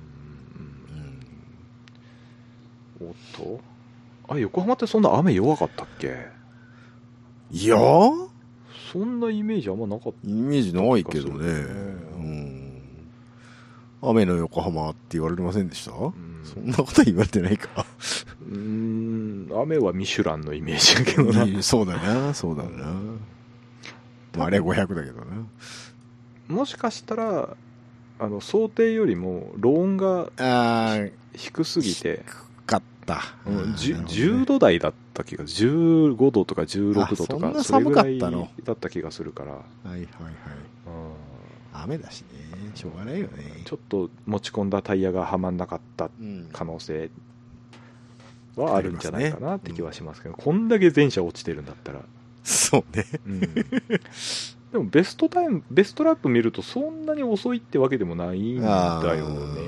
おっとあれ横浜ってそんな雨弱かったっけ。 いやーそんなイメージあんまなかった。 イメージないけどね。 そうですねうん。雨の横浜って言われてませんでした、 うんそんなことは言われてないか。 うーん雨はミシュランのイメージだけどな。 そうだな、そうだな。まあ、あれはごひゃくだけどな。 もしかしたらあの想定よりもローンがあー、 低すぎて低かった。 うんうんじゅなるほどねじゅうど台だった気が、じゅうごどとかじゅうろくどとあそんなかそれぐらい寒かったのだった気がするから、 はいはいはい。 うん雨だしね。しょうがないよね。 ちょっと持ち込んだタイヤがはまんなかったうん可能性はあるんじゃないかなって気はしますけど、こんだけ全車落ちてるんだったら、 そうね。 うんでもベストタイムベストラップ見るとそんなに遅いってわけでもないんだよね。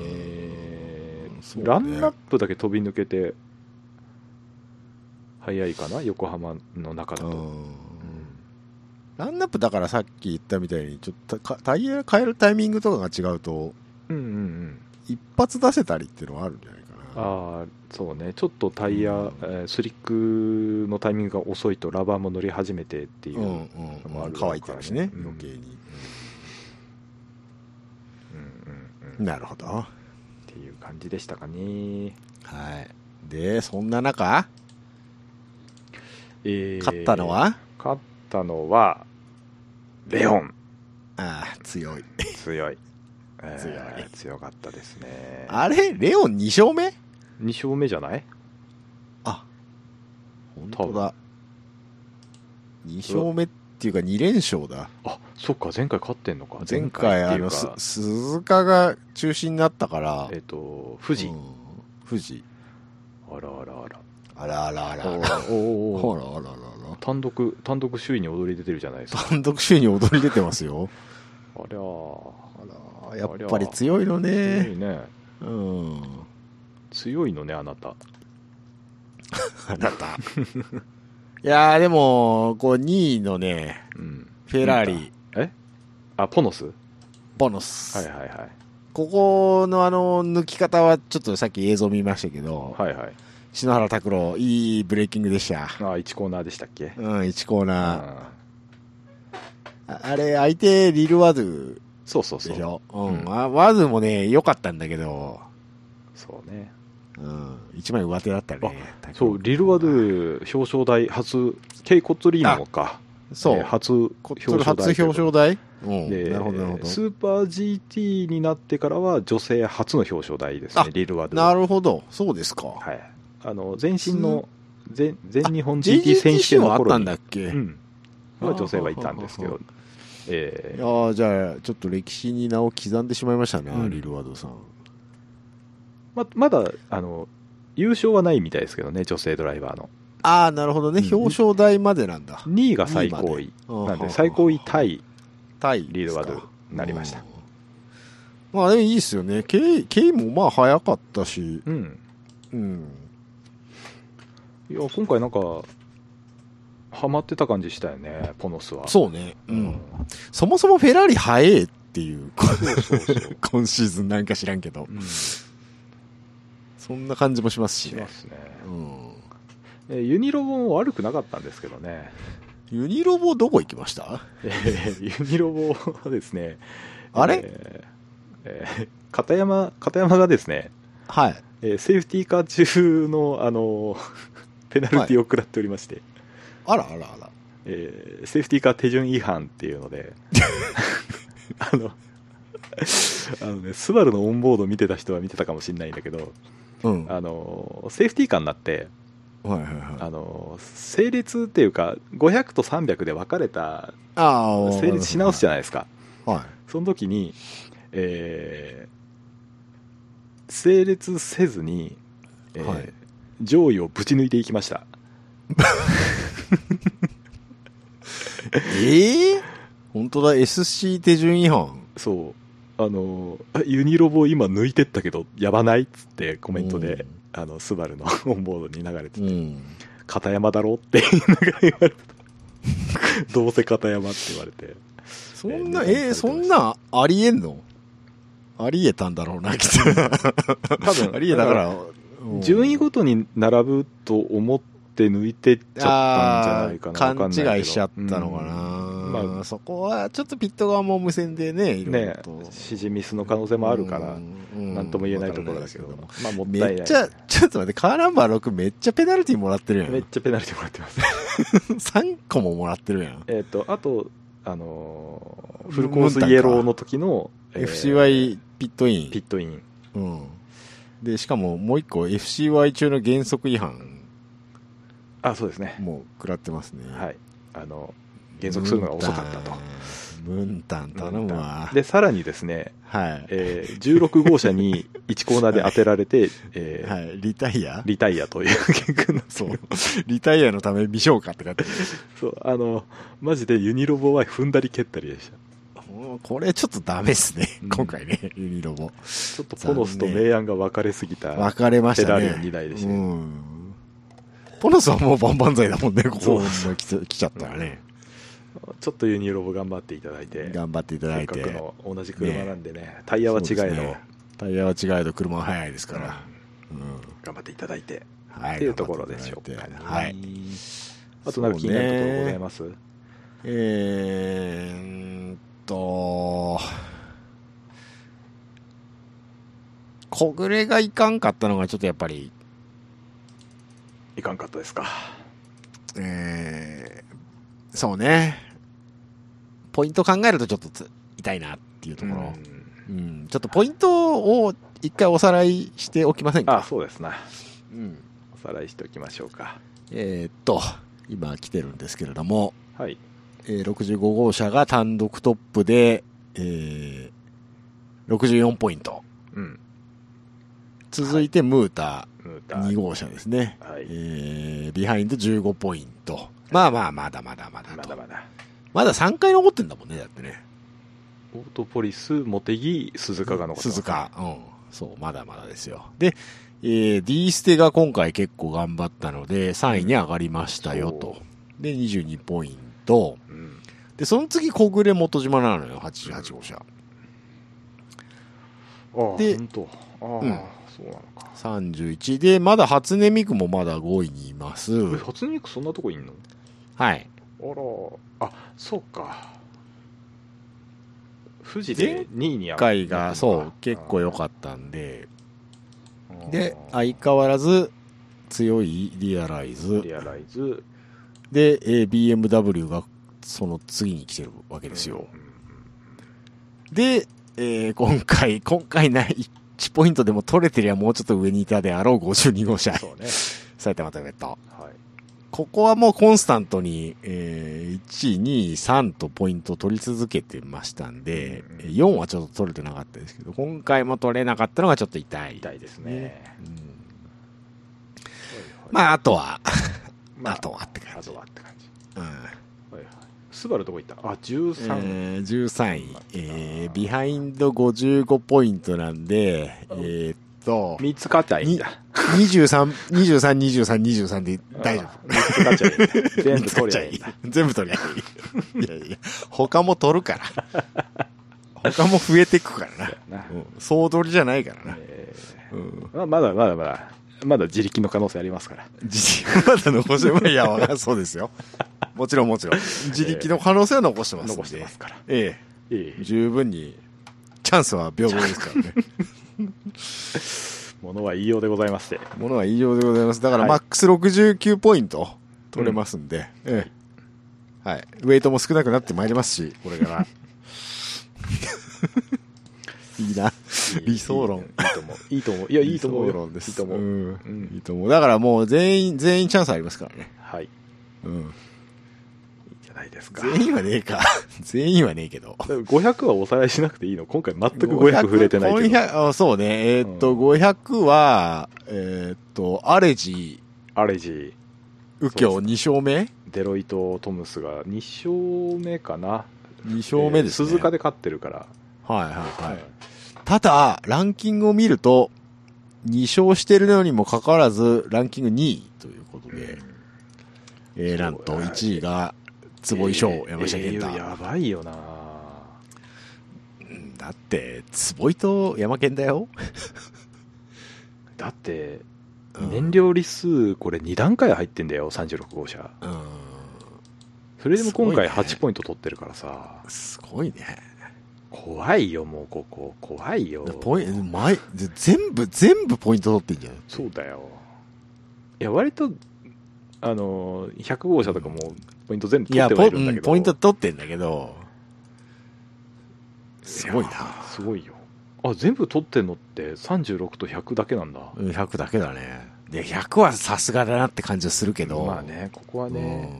そうねランナップだけ飛び抜けて速いかな、横浜の中だと、 うんランナップだからさっき言ったみたいに、ちょっとかタイヤ変えるタイミングとかが違うと、 うんうんうん一発出せたりっていうのはあるんじゃないかな。 ああそうね、ちょっとタイヤ、 うんえースリックのタイミングが遅いとラバーも乗り始めてっていううんのうんうん、 もある乾いてるしね、 うん余計に。 うんうんううんんっなるほど。はていう感じでしたかね。 い。で、そんな中、 えー勝ったのは、 勝ったのはレオン。 ああ、強い。 強い、えー強い強かったですね。 あれレオンに勝目に勝目じゃない？ あ、本当だ。に勝目っていうかに連勝だ。 あそっか、前回勝ってんのか。 前回、あの、 っていうかす鈴鹿が中止になったから、 えっ、と富士、 うん富士。 あらあらあらあらあらあらあら。 おーおーおーあらあらあらあら。 単独単独首位に躍り出てるじゃないですか。 単独首位に躍り出てますよ。 ありゃーあら、やっぱり強いの強ね。 いね。 うん。 強いのね、あなた。 あなた。いやーでも、こうにいのね、 うん。 フェラーリ、 えあ、ポノスはいボノス。 はいはい。 ここのあの、抜き方はちょっとさっき映像見ましたけど、 はいはい。 篠原拓郎、いいブレーキングでした。 あ、いちコーナーでしたっけ？ うん、いちコーナー。 あああれ、相手、リルワドゥそうそうそう。 でしょ。ううんん。あワドゥもね、良かったんだけど、 そうね。 うん。一枚上手だったね。 そう、リルワドゥ表彰台初、ケイコッツリーノか。 そう。 えー初こ表彰台。 初表彰台うん。 で、 なるほど、なるほど。 スーパー ジーティー になってからは女性初の表彰台ですねあ、 リルワドゥ。 なるほど。そうですか。 はい。あの、前身の全全日本ジェジーティー 選手権のはあっ頃にたんだっけ、いうん。は女性はいたんですけあーはど、えやーーじゃあ、ちょっと歴史に名を刻んでしまいましたな、 うんリルワードさん。 ままだ、あの、優勝はないみたいですけどね、女性ドライバーの。 ああ、なるほどね。 うん表彰台までなんだ。 にいが最高位。なんで、最高位対対リルワドゥになりました。 うんまあでもいいっすよね。ケイ、ケイもまあ早かったし、 うん。 うん。 いや、今回なんか、ハマってた感じしたよね、ポノスは。 そうね。う。 うんん。 そもそもフェラーリ早えっていう、 そうそうそう。 今シーズンなんか知らんけど、 うん。 そんな感じもしますしねしま。すね。 うん。 えーユニロボも悪くなかったんですけどね。 ユニロボどこ行きましたえーユニロボはですね、 あれ、 えーえー片山、片山がですね、 はい。 えーセーフティーカー中の、あのーペナルティを食らっておりまして、 あらあらあら。 えーセーフティーカー手順違反っていうので、あの、あのね、スバルのオンボード見てた人は見てたかもしれないんだけど、 うん。はいあのーセーフティーカーになって、 はいはい。 あのー整列っていうか、ごひゃくとさんびゃくで分かれた、 ああ、 整列し直すじゃないですか。 はい。 その時に、えー整列せずに、えーはい、 上位をぶち抜いていきました。 ええー、本当だ、 エスシー 手順違反。 そう、あのユニロボ今抜いてったけどやばないっつってコメントで、うん、あのスバルのオンボードに流れてて、うん、片山だろって言いながら言われた。どうせ片山って言われて、 そんな、えー、えー、そんなありえんの？ありえたんだろうな、きっと。多分ありえだから、 順位ごとに並ぶと思って抜いてっちゃったんじゃないかな。 勘違いしちゃったのかな、うん、まあ、そこはちょっとピット側も無線でね、いろいろと、ね、 指示ミスの可能性もあるから、なんとも言えないところだけど、まあもったいない。 めっちゃ、ちょっと待って、カーナンバーろくめっちゃペナルティもらってるやん。 めっちゃペナルティもらってます。 さんこももらってるやん。 えっと、あと、あのー、フルコースイエローの時の、 エフシーワイ ピットイン。 ピットイン。 うん。で、しかももう一個 エフシーワイ 中の原則違反。 あ、そうですね。 もう食らってますね。 はい。あの、減速するのが遅かったと。 ムンタン頼むわ。 で、さらにですね、 はい。 えー、じゅうろく号車にいちコーナーで当てられて、えー、はい。リタイアリタイアという結果の、 そう。リタイアのため未消化って書いてある。 そう、あの、マジでユニロボは踏んだり蹴ったりでした。 これちょっとダメっすね、うん、今回ね、ユニロボ。 ちょっとポノスと明暗が分かれすぎた。 分かれましたね。 フェラーリのにだいでしたね。うん。 ポノスはもう万々歳だもんね、ここ来ちゃったらね。 ちょっとユニロボ頑張っていただいて。 頑張っていただいて。 せっかくの同じ車なんでね、ねタイヤは違えど、ね。 タイヤは違えど車は速いですから。 うん。うん、頑張っていただいて。 はい。 っていうところでしょうかね。 はい。 あとなんか気になるところございます？ えーっと、小暮がいかんかったのがちょっとやっぱりいかんかったですか。 えー、そうね、ポイント考えるとちょっと痛いなっていうところ、うん、うん、ちょっとポイントを一回おさらいしておきませんか。 あ、そうですね、 うん、 おさらいしておきましょうか。 えー、っと今来てるんですけれども、 はい、 えー、ろくじゅうご号車が単独トップで、えー、ろくじゅうよんポイント、 うん、 続いてムーター、ムーターに号車ですね、 はい、 えー、ビハインドじゅうごポイント、まあまあまだまだまだとまだまだまださんかい残ってんだもんね、だってね。 オートポリス、モテギ、鈴鹿が残ってます。 鈴鹿、うん、そうまだまだですよ。で、えー、D ステが今回結構頑張ったのでさんいに上がりましたよと。でにじゅうにポイント、うん、でその次小暮元島なのよ、はちじゅうはち号車。 ああ、 で、 本当、ああ、うん、そうなのか。 さんじゅういちでまだ初音ミクもまだごいにいます。 え、初音ミクそんなとこいんの？ はい。 あら、あ、そうか。富士でにいに上がった。 前回がそう結構良かったんで、で相変わらず強いリアライズ、 リアライズで、えー、ビーエムダブリュー がその次に来てるわけですよ。うん、で、えー、今回今回ないいちポイントでも取れてりゃもうちょっと上にいたであろうごじゅうに号車、そうね、埼玉トヨタ、はい、ここはもうコンスタントに、えー、いち、に、さんとポイントを取り続けてましたんで、うんうん、よんはちょっと取れてなかったですけど、今回も取れなかったのがちょっと痛い。 痛いですね。うん、 まあ、あとは、まあ、あとはって感じ。 あとはって感じ。 うん。 はいはい。スバルどこ行った？あ、じゅうさん。 えー、じゅうさんい。えー、ビハインドごじゅうごポイントなんで、えー、っと、 みっつ勝っちゃいいんだ。 にじゅうさん、にじゅうさん、にじゅうさん、にじゅうさんで大丈夫。 みっつ勝っちゃいい。全部取りゃいいんだ。 全部取りゃいい。いやいや、他も取るから。他も増えていくからな。うん、総取りじゃないからな。えーうんまあ、まだまだまだ。まだ自力の可能性ありますから。 自力まだ残してます。いや、そうですよ。もちろんもちろん。自力の可能性は残してます。 残してますから。 ええ。ええ、十分に、チャンスは平等ですからね。 ものは言いようでございまして。 ものは言いようでございます。だから、マックスろくじゅうきゅうポイント取れますんで、うん、ええ。はい。ウェイトも少なくなってまいりますし、これから。いいな。理想論。いいと思う。いいと思う。いや、いいと思う。 理想論です。 いいと思う。うん。 いいと思う。だからもう全員、全員チャンスありますからね。 はい。 うん。 じゃないですか。 全員はねえか。全員はねえけど。 ごひゃくはおさらいしなくていいの？今回全くごひゃく触れてないけど。 ごひゃくあそうね。えー、っと、うん、ごひゃくは、えー、っと、アレジ。 アレジ。 右京に勝目？ デロイト・トムスがに勝目かな。 に勝目ですね。 鈴鹿で勝ってるから。 はいはいはい。ただ、ランキングを見ると、に勝してるのにもかかわらず、ランキングにいということで、うん、えー、なんといちいが、坪井翔、えー、山下健太。 えー、やばいよな。 だって、坪井と山健だよ。 だって、燃料リ数、これに段階入ってんだよ、さんじゅうろく号車。うん。それでも今回はちポイント取ってるからさ。 すごいね。 怖いよ、もうここ。怖いよ。 ポイント、前、全部、全部ポイント取ってんじゃん。 そうだよ。いや、割と、あの、ひゃく号車とかもポイント全部取ってはいるんだけど。いや、 ポイント取ってんだけど、すごいな。 すごいよ。あ、全部取ってんのってさんじゅうろくとひゃくだけなんだ。 ひゃくだけだね。で、ひゃくはさすがだなって感じはするけど。 まあね、ここはね。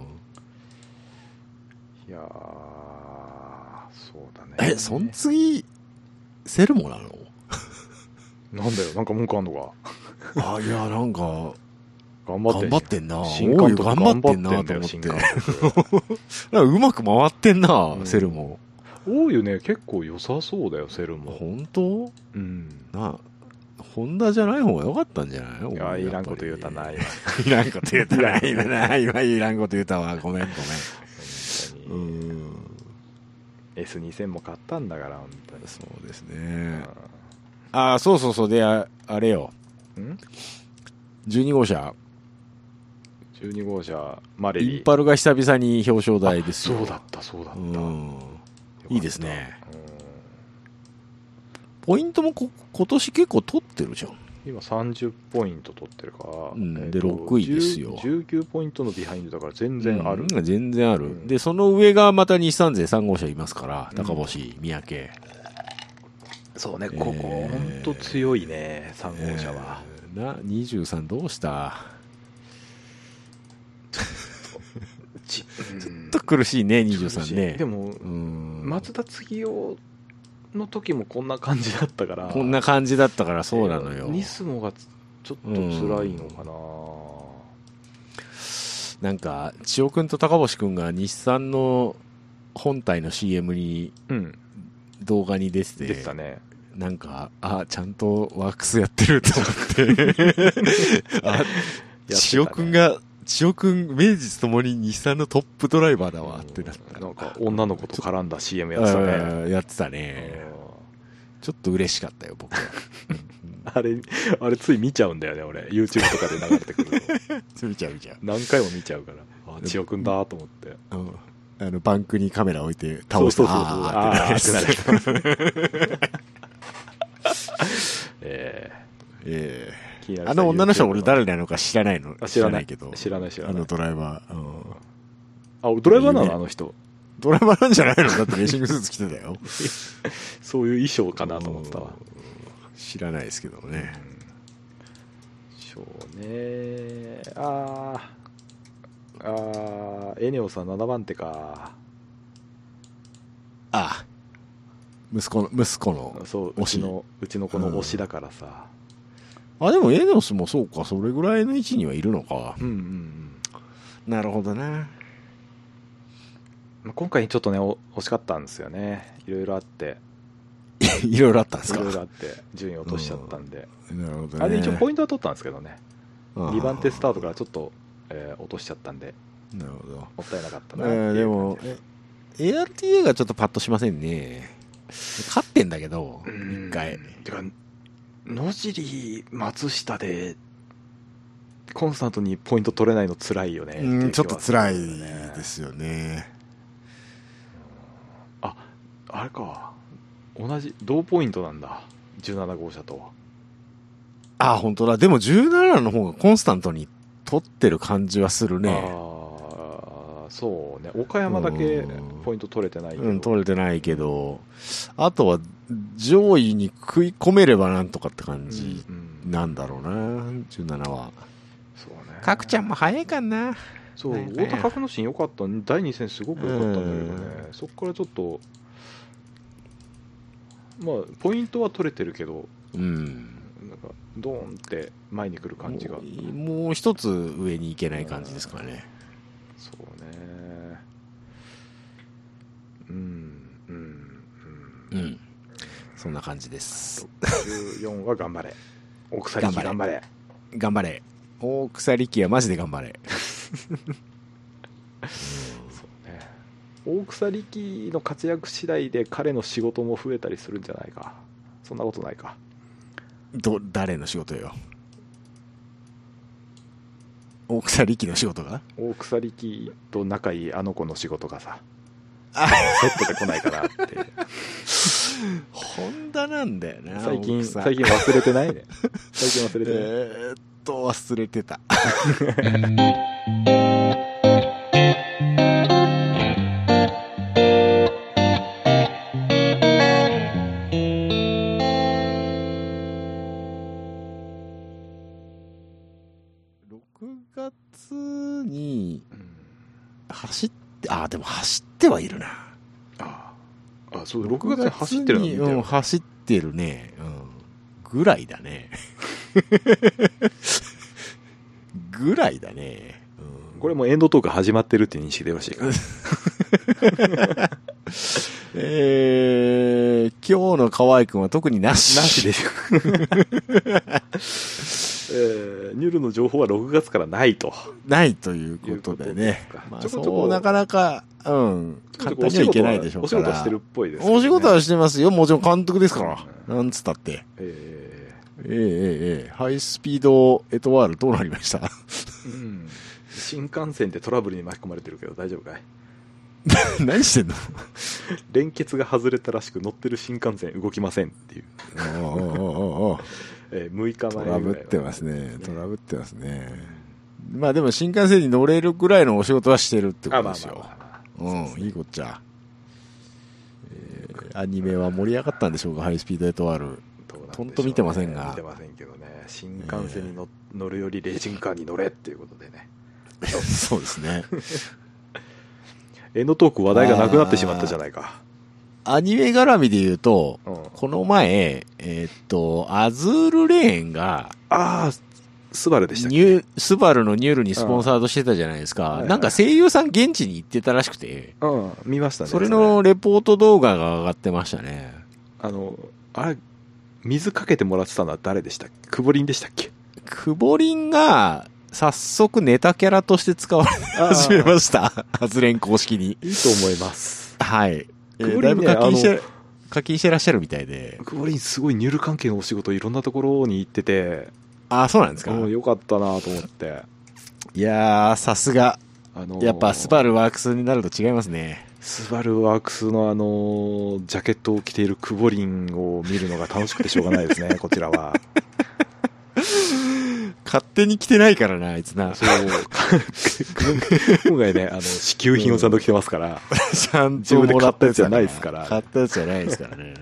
うん、いやー、そうだね。 え、そん次、セルモなの？ なんだよ、なんか文句あんのか。あ、いや、なんか、 頑張ってん。 頑張ってんな。 新監督頑張ってんなと思って。 新監督うまく回ってんな、うん、セルモ。 多いよね、結構良さそうだよ、セルモ。 本当？ うん。 な、ホンダじゃない方が良かったんじゃないの？ いや、いらんこと言うたな、今。 いらんこと言うたな、今な、今いらんこと言うたわ。ごめん、ごめん。本当に。うん。エスにせん も買ったんだから、本当に。 そうですね。ああ、そうそうそう、で、あ, あれよ。 ん ? じゅうに 号車。 じゅうに号車、マレリー。 インパルが久々に表彰台ですよ。 そうだった、そうだった。 うんいいですね。ポイントもこ今年結構取ってるじゃん。 今さんじゅうポイント取ってるから、 うん、で、えー、ろくいですよ。 じゅうきゅうポイントのビハインドだから全然ある。 うん、全然ある、うん。で、その上がまた日産勢さん号車いますから、高星、三宅。 そうね、ここ、ほんと強いね、さん号車は。 えー、な、にじゅうさんどうしたちょっと苦しいね、にじゅうさんね。 でも、うん、松田継夫の時もこんな感じだったから。 こんな感じだったから、そうなのよ。 ニスモがちょっと辛いのかな。 なんか、千代くんと高星くんが日産の本体の シーエム に、動画に出てて、 出てたね。 なんか、あ、ちゃんとワークスやってると思って。あ、千代くんが、千代くん、名実ともに日産のトップドライバーだわってなった。 なんか女の子と絡んだ シーエム やってたね。 やってたね。ちょっと嬉しかったよ、僕は。 あれ、あれつい見ちゃうんだよね、俺。YouTube とかで流れてくると。見ちゃう見ちゃう。 何回も見ちゃうから。あ、千代くんだと思って。 うん。あの、バンクにカメラ置いて倒して、あーってなる。ええ。ええ。あの女の人は俺誰なのか知らないの。知らないけど。 知らない知らない。 あのドライバー。 あ、ドライバーなのあの人。 ドライバーなんじゃないのだってレーシングスーツ着てたよ。 そういう衣装かなと思ったわ。 知らないですけどね。 そうね。あー。あー、エネオさんななばん手か。 ああ。息子の、息子の。 そう、うちの、うちの子の推しだからさ。 あ、でもエネオスもそうか、それぐらいの位置にはいるのか。 うんうんうん。 なるほどな。 今回ちょっとね、惜しかったんですよね。いろいろあって。 いろいろあったんですか？ いろいろあって、順位落としちゃったんで。 うん、なるほどね。 あれ一応ポイントは取ったんですけどね。にばん手スタートからちょっと、えー、落としちゃったんで。 なるほど。 もったいなかったな。 えー、でも、エーアールティーエー がちょっとパッとしませんね。勝ってんだけど、一回。 てか、野尻、松下で、コンスタントにポイント取れないの辛いよね。 うん、ちょっと辛いですよね。 あ、あれか。同じ、同ポイントなんだ。じゅうなな号車とは。 あ、本当だ。でもじゅうななの方がコンスタントに取ってる感じはするね。ああ、そうね。岡山だけポイント取れてないけど。 うん、取れてないけど、あとは上位に食い込めればなんとかって感じなんだろうな、じゅうななは。 そうね。 角ちゃんも早いかな。 そう、太田格之進良かった、だいに戦すごく良かったんだけどね、そこからちょっと、まあ、ポイントは取れてるけど、 うん、 なんかドーンって前に来る感じが、 もう、もう一つ上に行けない感じですかね。 そうね、うん、うん、うん、 うん、そんな感じです。 ろくじゅうよんは頑張れ、大草力頑張れ、 頑張れ、大草力はマジで頑張れ。 大草力の活躍次第で彼の仕事も増えたりするんじゃないか。そんなことないか。 ど誰の仕事よ。大草力の仕事が、 大草力と仲いいあの子の仕事がさ、セットで来ないかなってホンダなんだよな。 最近最近忘れてないね。最近忘れてない。 えーっと忘れてた。ろくがつに走って、ああでも走ってはいるな。 ああ、そう、ろくがつに走ってるの見たよ、 うん、走ってるね、うん、ぐらいだね。ぐらいだね、 うん、これもエンドトーク始まってるって認識でよろしいか。 えー、今日の河合くんは特になし。 なしでしょ。えー、ニュルの情報はろくがつからないと。 ないということでね。まあ、そうなかなか、うん、簡単にはいけないでしょうから。 お仕事はしてるっぽいです、ね。 お仕事はしてますよ。もちろん監督ですから。うん、なんつったって。 えー、 えー、えー、えー、ハイスピードエトワールどうなりました？ うん。新幹線でトラブルに巻き込まれてるけど大丈夫かい？ 何してんの？ 連結が外れたらしく乗ってる新幹線動きませんっていう。 おおおおえー、むいかまえぐらいトラブってますね。トラブってますね。まあでも新幹線に乗れるぐらいのお仕事はしてるってことですよ。うん、いいこっちゃ。えー、アニメは盛り上がったんでしょうか、ハイスピードエトワール。とんと見てませんが。 見てませんけどね。新幹線に 乗,、えー、乗るよりレーシングカーに乗れっていうことでね。 そうですね。 エンドトーク話題がなくなってしまったじゃないか。 アニメ絡みで言うと、 うん、 この前、えー、っと、アズールレーンが、 ああ、スバルでしたっけ？ ニュスバルのニュールにスポンサードしてたじゃないですか。うんはいはい、なんか声優さん現地に行ってたらしくて、 うん、見ましたね。 それのレポート動画が上がってましたね。 あの、あれ、水かけてもらってたのは誰でしたっけ？クボリンでしたっけ？ クボリンが、早速ネタキャラとして使われ始めました。アズレン公式に。 いいと思います。 はい。えー、だいぶ課金して、課金してらっしゃるみたいで。 クボリンすごいニュール関係のお仕事いろんなところに行ってて。 ああ、そうなんですか。 よかったなと思って。 いやー、さすが。あのー、やっぱスバルワークスになると違いますね。 スバルワークスのあのー、ジャケットを着ているクボリンを見るのが楽しくてしょうがないですね、こちらは。 勝手に着てないからな、あいつな。 そう。今回ね、あの、支給品をちゃんと着てますから。 ちゃんと自分で買ったやつじゃないですから。 買ったやつじゃないですからね。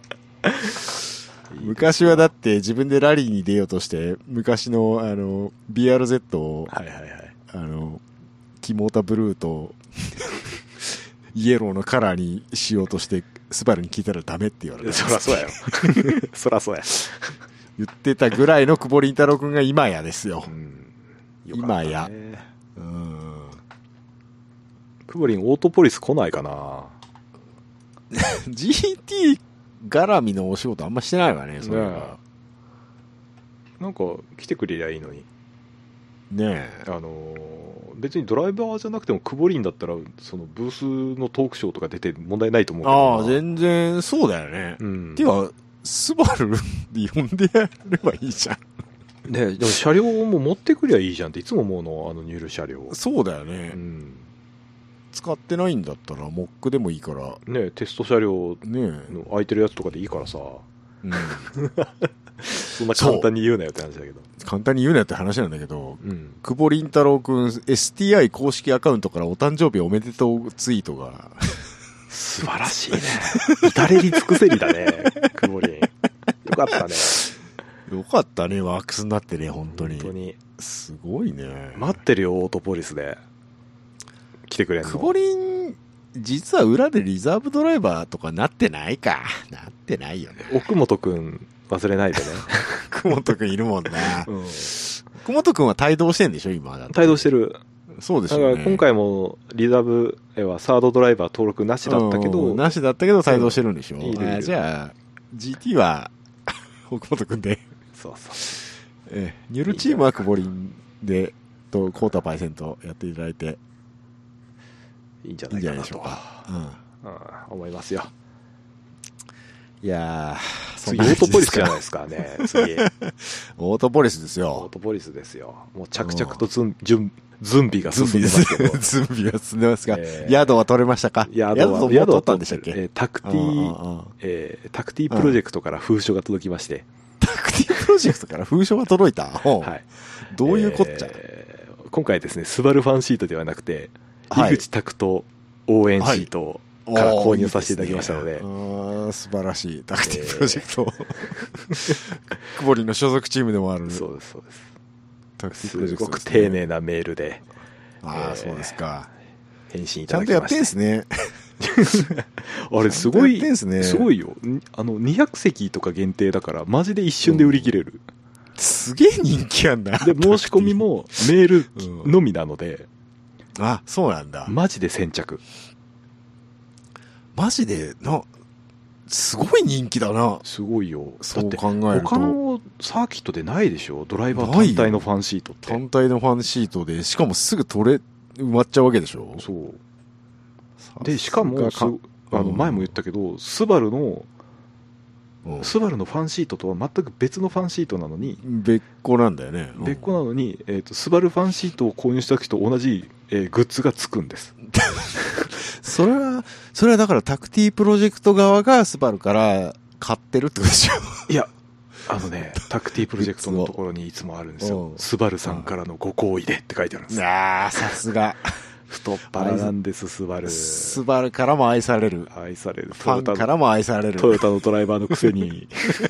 昔はだって自分でラリーに出ようとして、昔のあの、ビーアールゼット を、 はいはいはい。 あの、キモータブルーと、イエローのカラーにしようとして、スバルに聞いたらダメって言われて。 そらそうやよ。そらそうや。 言ってたぐらいの久保凛太郎くんが今やですよ。うん、よかったね、今や。うん。 久保凛オートポリス来ないかな。 ジーティー 絡みのお仕事あんましてないわね、それは。 なんか来てくれりゃいいのに。 ねえ。 あのー、別にドライバーじゃなくても久保凛だったらそのブースのトークショーとか出て問題ないと思うけど。 ああ、全然そうだよね。うん。てか、スバルで呼んでやればいいじゃん。 ねえ、でも車両も持ってくりゃいいじゃんっていつも思うの、あのニュール車両。 そうだよね。うん。使ってないんだったらモックでもいいから。 ねえ、テスト車両の空いてるやつとかでいいからさ。うん。そんな簡単に言うなよって話だけど。 簡単に言うなよって話なんだけど、うん、久保凛太郎くん エスティーアイ 公式アカウントからお誕生日おめでとうツイートが。 素晴らしいね。至れり尽くせりだね、久保凛。よかったね。 よかったね、ワークスになってね、本当に。 本当に。 すごいね。 待ってるよ、オートポリスで。 来てくれんの。 クボリン、実は裏でリザーブドライバーとかなってないか。なってないよね。 奥本くん忘れないでね。 奥本くんいるもんな。 うん、 奥本くんは帯同してんでしょ今だって。 帯同してる。 そうですよね。 だから今回もリザーブはサードドライバー登録なしだったけど、 うん、なしだったけど帯同してるんでしょ。 いいるいるあじゃあ ジーティー は奥本くんで。 そうそう。 ええ、ニュルチームはクボリンでとコータパイセントやっていただいていいんじゃないかなと。いいんじゃないでしょうか。うん、 うん、思いますよ。 いやー、 次オートポリスじゃないですかね。次オートポリスですよ。 オートポリスですよ。もう着々とズン、ズン、ズンビが進んでますけど。 ズンビが進んでますが、えー、宿は取れましたか？ 宿は、 宿は取ったんでしたっけ？ えー、タクティ、えー、タクティプロジェクトから封書が届きまして。 タクティプロジェクトから封書が届いた？はい。どういうこっちゃ、 えー、今回ですね、スバルファンシートではなくて、はい、井口タクト応援シートを、はいから購入させていただきましたので、 いいで、ね、あ素晴らしいタクティプロジェクト、えー、クボリンの所属チームでもある。 そうですそうです。 タクティプロジェクト、 ね、すごく丁寧なメールで、 ああ、えー、そうですか。 返信いただきました。 ちゃんとやってんすね。 あれすごい、 す, ね、 すごいよ。あのにひゃくせきとか限定だからマジで一瞬で売り切れる。 うん、すげえ人気あんだ。 で申し込みもメールのみなので、 うん、あ、そうなんだ。 マジで先着。 マジでな、すごい人気だな。 すごいよ。 そう考えると他のサーキットでないでしょ、ドライバー単体のファンシートって。 単体のファンシートで、しかもすぐ取れ埋まっちゃうわけでしょ。 そうで、しかもあの前も言ったけど、スバルのスバルのファンシートとは全く別のファンシートなのに、 別個なんだよね。 別個なのに、えーと、スバルファンシートを購入した時と同じ、えー、グッズがつくんです。 それは、それはだからタクティプロジェクト側がスバルから買ってるってことでしょ。 いや、あのね、タクティプロジェクトのところにいつもあるんですよ。スバルさんからのご好意でって書いてあるんです。 ああ、さすが。 太っ腹なんです、スバル。 スバルからも愛される。 愛される。 ファンからも愛される。 トヨタのドライバーのくせに。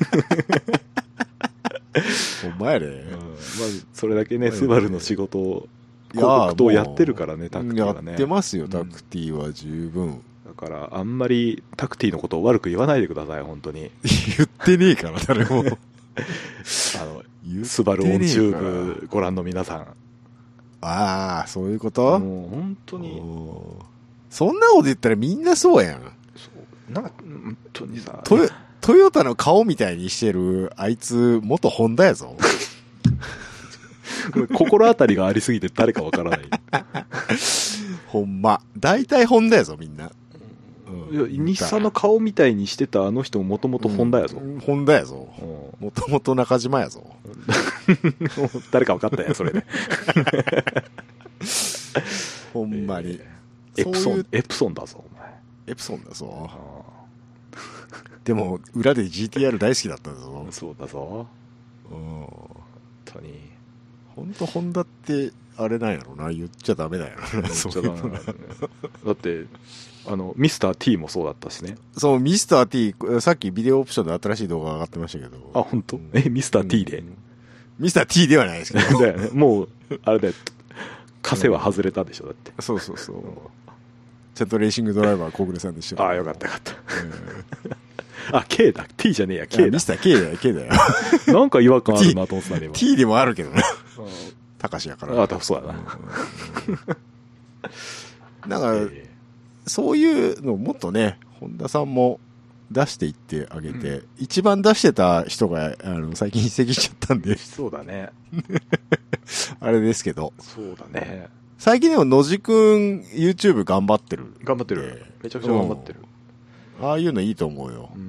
お前ね、うん。 まあ、それだけね、スバルの仕事を、広告塔やってるからね、タクティはね。 やってますよ、タクティは十分。 だから、あんまりタクティのことを悪く言わないでください、本当に。 言ってねえから、誰も。 あの、スバルオンチューブご覧の皆さん。 ああ、そういうこと？ もう本当に。 そんなこと言ったらみんなそうやん。 そうなんか、本当にさ。 トヨ、トヨタの顔みたいにしてるあいつ、元ホンダやぞ。 心当たりがありすぎて誰かわからない。 ほんま。大体ホンダやぞ、みんな。 いや、日産の顔みたいにしてたあの人ももともとホンダやぞ。 うん、ホンダやぞ。もともと中島やぞ。 誰か分かったや、それで。 ほんまに。 エプソン、エプソンだぞ、お前。 エプソンだぞ。でも、裏で ジーティーアール 大好きだったんだぞ。 そうだぞ。本当に。 本当ホンダって、あれなんやろな、言っちゃダメだよな。言っちゃダメだ。 だって、あの、ミスター T もそうだったしね。 そう、ミスター T、さっきビデオオプションで新しい動画上がってましたけど。 あ、本当？え、ミスター T で、うん、 ミスター T ではないですけど。 だよね。もう、あれだよ。枷は外れたでしょ、だって。 そうそうそう。ちゃんとレーシングドライバー小暮さんでした。 ああ、よかったよかった。あ、K だ。T じゃねえや、K だ。 ミスター K だよ、K だよ。 なんか違和感あるなと思ってたね、今。 T でもあるけどな。高しやから。 ああ、そうだな。 なんか、えー、そういうのをもっとね、本田さんも出していってあげて、うん、一番出してた人があの最近移籍しちゃったんで。 そうだね。 あれですけど。 そうだね。 最近でも野地くん YouTube 頑張ってる。 頑張ってる。めちゃくちゃ頑張ってる。 うん、ああいうのいいと思うよ。 うん。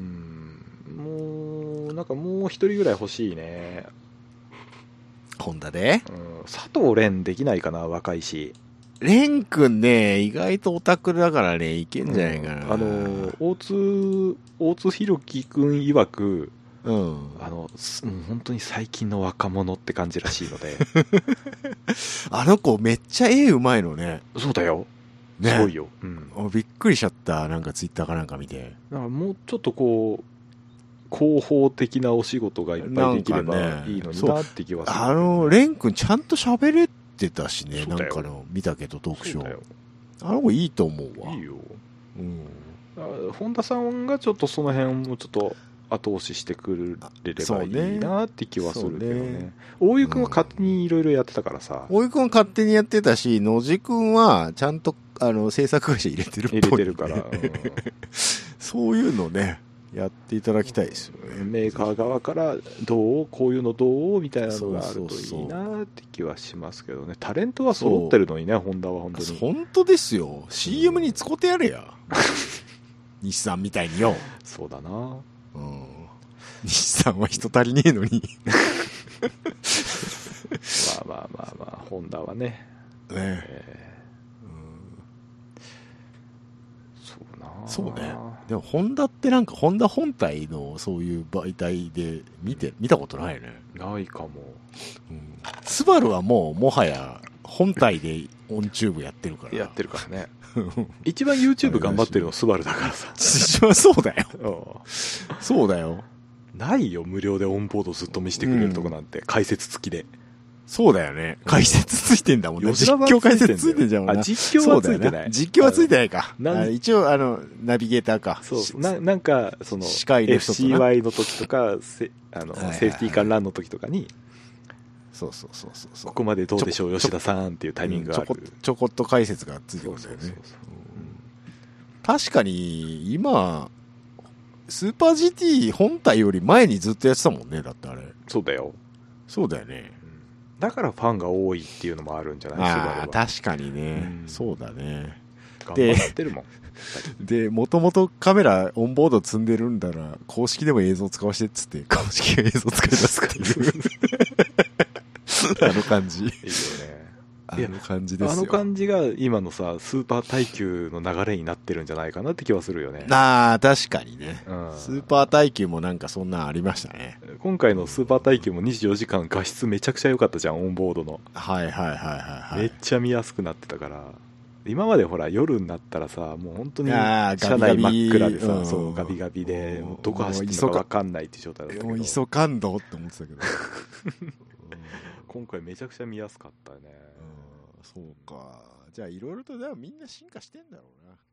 もう、なんかもう一人ぐらい欲しいね。 ホンダで、 うん、佐藤蓮できないかな、若いし。 蓮くんね、意外とオタクだからね、いけんじゃないかな。うん、 あの、大津、大津弘樹くん曰く、 うん、 あの、もう本当に最近の若者って感じらしいので。 あの子めっちゃ絵うまいのね。 そうだよ。ね、すごいよ。うん。 びっくりしちゃった。なんかツイッターかなんか見て。 だからもうちょっとこう、広報的なお仕事がいっぱいできればいいのになって気はする、ね。 あの、蓮くんちゃんと喋れてたしね。なんかの見たけど、読書。 あの子いいと思うわ。 いいよ。 うん。 本田さんがちょっとその辺もちょっと後押ししてくれればいいなって気はするけどね。ね大湯くんは勝手にいろいろやってたからさ。 大湯くんは勝手にやってたし、野地くんはちゃんとあの制作会社入れてるっぽい、ね。 入れてるから。うん、 そういうのね、やっていただきたいですよね。 メーカー側からどうこういうのどうみたいなのがあるといいなって気はしますけどね。タレントは揃ってるのにね、ホンダは本当に。 本当ですよ。シーエム に使ってやれや。日産みたいによ。 そうだな。 うん。日産は人足りねえのに。 まあまあまあまあ、ホンダはね。ねえー、うん、そうな。 そうね。でもホンダってなんかホンダ本体のそういう媒体で見て、見たことないよね。 ないかも。 うん。スバルはもうもはや本体でオンチューブやってるから。 やってるからね。一番 YouTube 頑張ってるのスバルだからさ。 そうだよ。そうだよ。 ないよ、無料でオンボードずっと見せてくれるとこなんて、うん、解説付きで。 そうだよね。解説ついてんだもんね。実況解説ついてんじゃんもんな。 あ、実況はついてない。 実況はついてないか。一応、あの、ナビゲーターか。 そうな。なんか、その、 司会の人とエフシーワイ の時とか、せあの、セーフティーカーランの時とかに、 そうそうそうそう。 ここまでどうでしょう、吉田さんっていうタイミングがある。 ちょこ、ちょこっと解説がついてるんだよね。確かに、今、スーパー ジーティー 本体より前にずっとやってたもんね、だってあれ。 そうだよ。 そうだよね。 だからファンが多いっていうのもあるんじゃないですか。 ああ、確かにね、うん。そうだね。 頑張ってるもん。 で、もともとカメラ、オンボード積んでるんだら、公式でも映像使わせてっつって、公式が映像使い出すっていう。あの感じ。いいよね。あの感じですよ。 あの感じが今のさ、スーパー耐久の流れになってるんじゃないかなって気はするよね。 ああ、確かにね、うん。スーパー耐久もなんかそんなんありましたね。 今回のスーパー耐久もにじゅうよじかん画質めちゃくちゃ良かったじゃん、オンボードの。 はいはいはいはい、はい。 めっちゃ見やすくなってたから。今までほら夜になったらさ、もう本当に車内真っ暗でさ、うん、そうガビガビでどこ走ってるのか分かんないって状態だったけど。 もう磯感動って思ってたけど。 今回めちゃくちゃ見やすかったね。 うん、そうか。じゃあいろいろとでもみんな進化してんだろうな。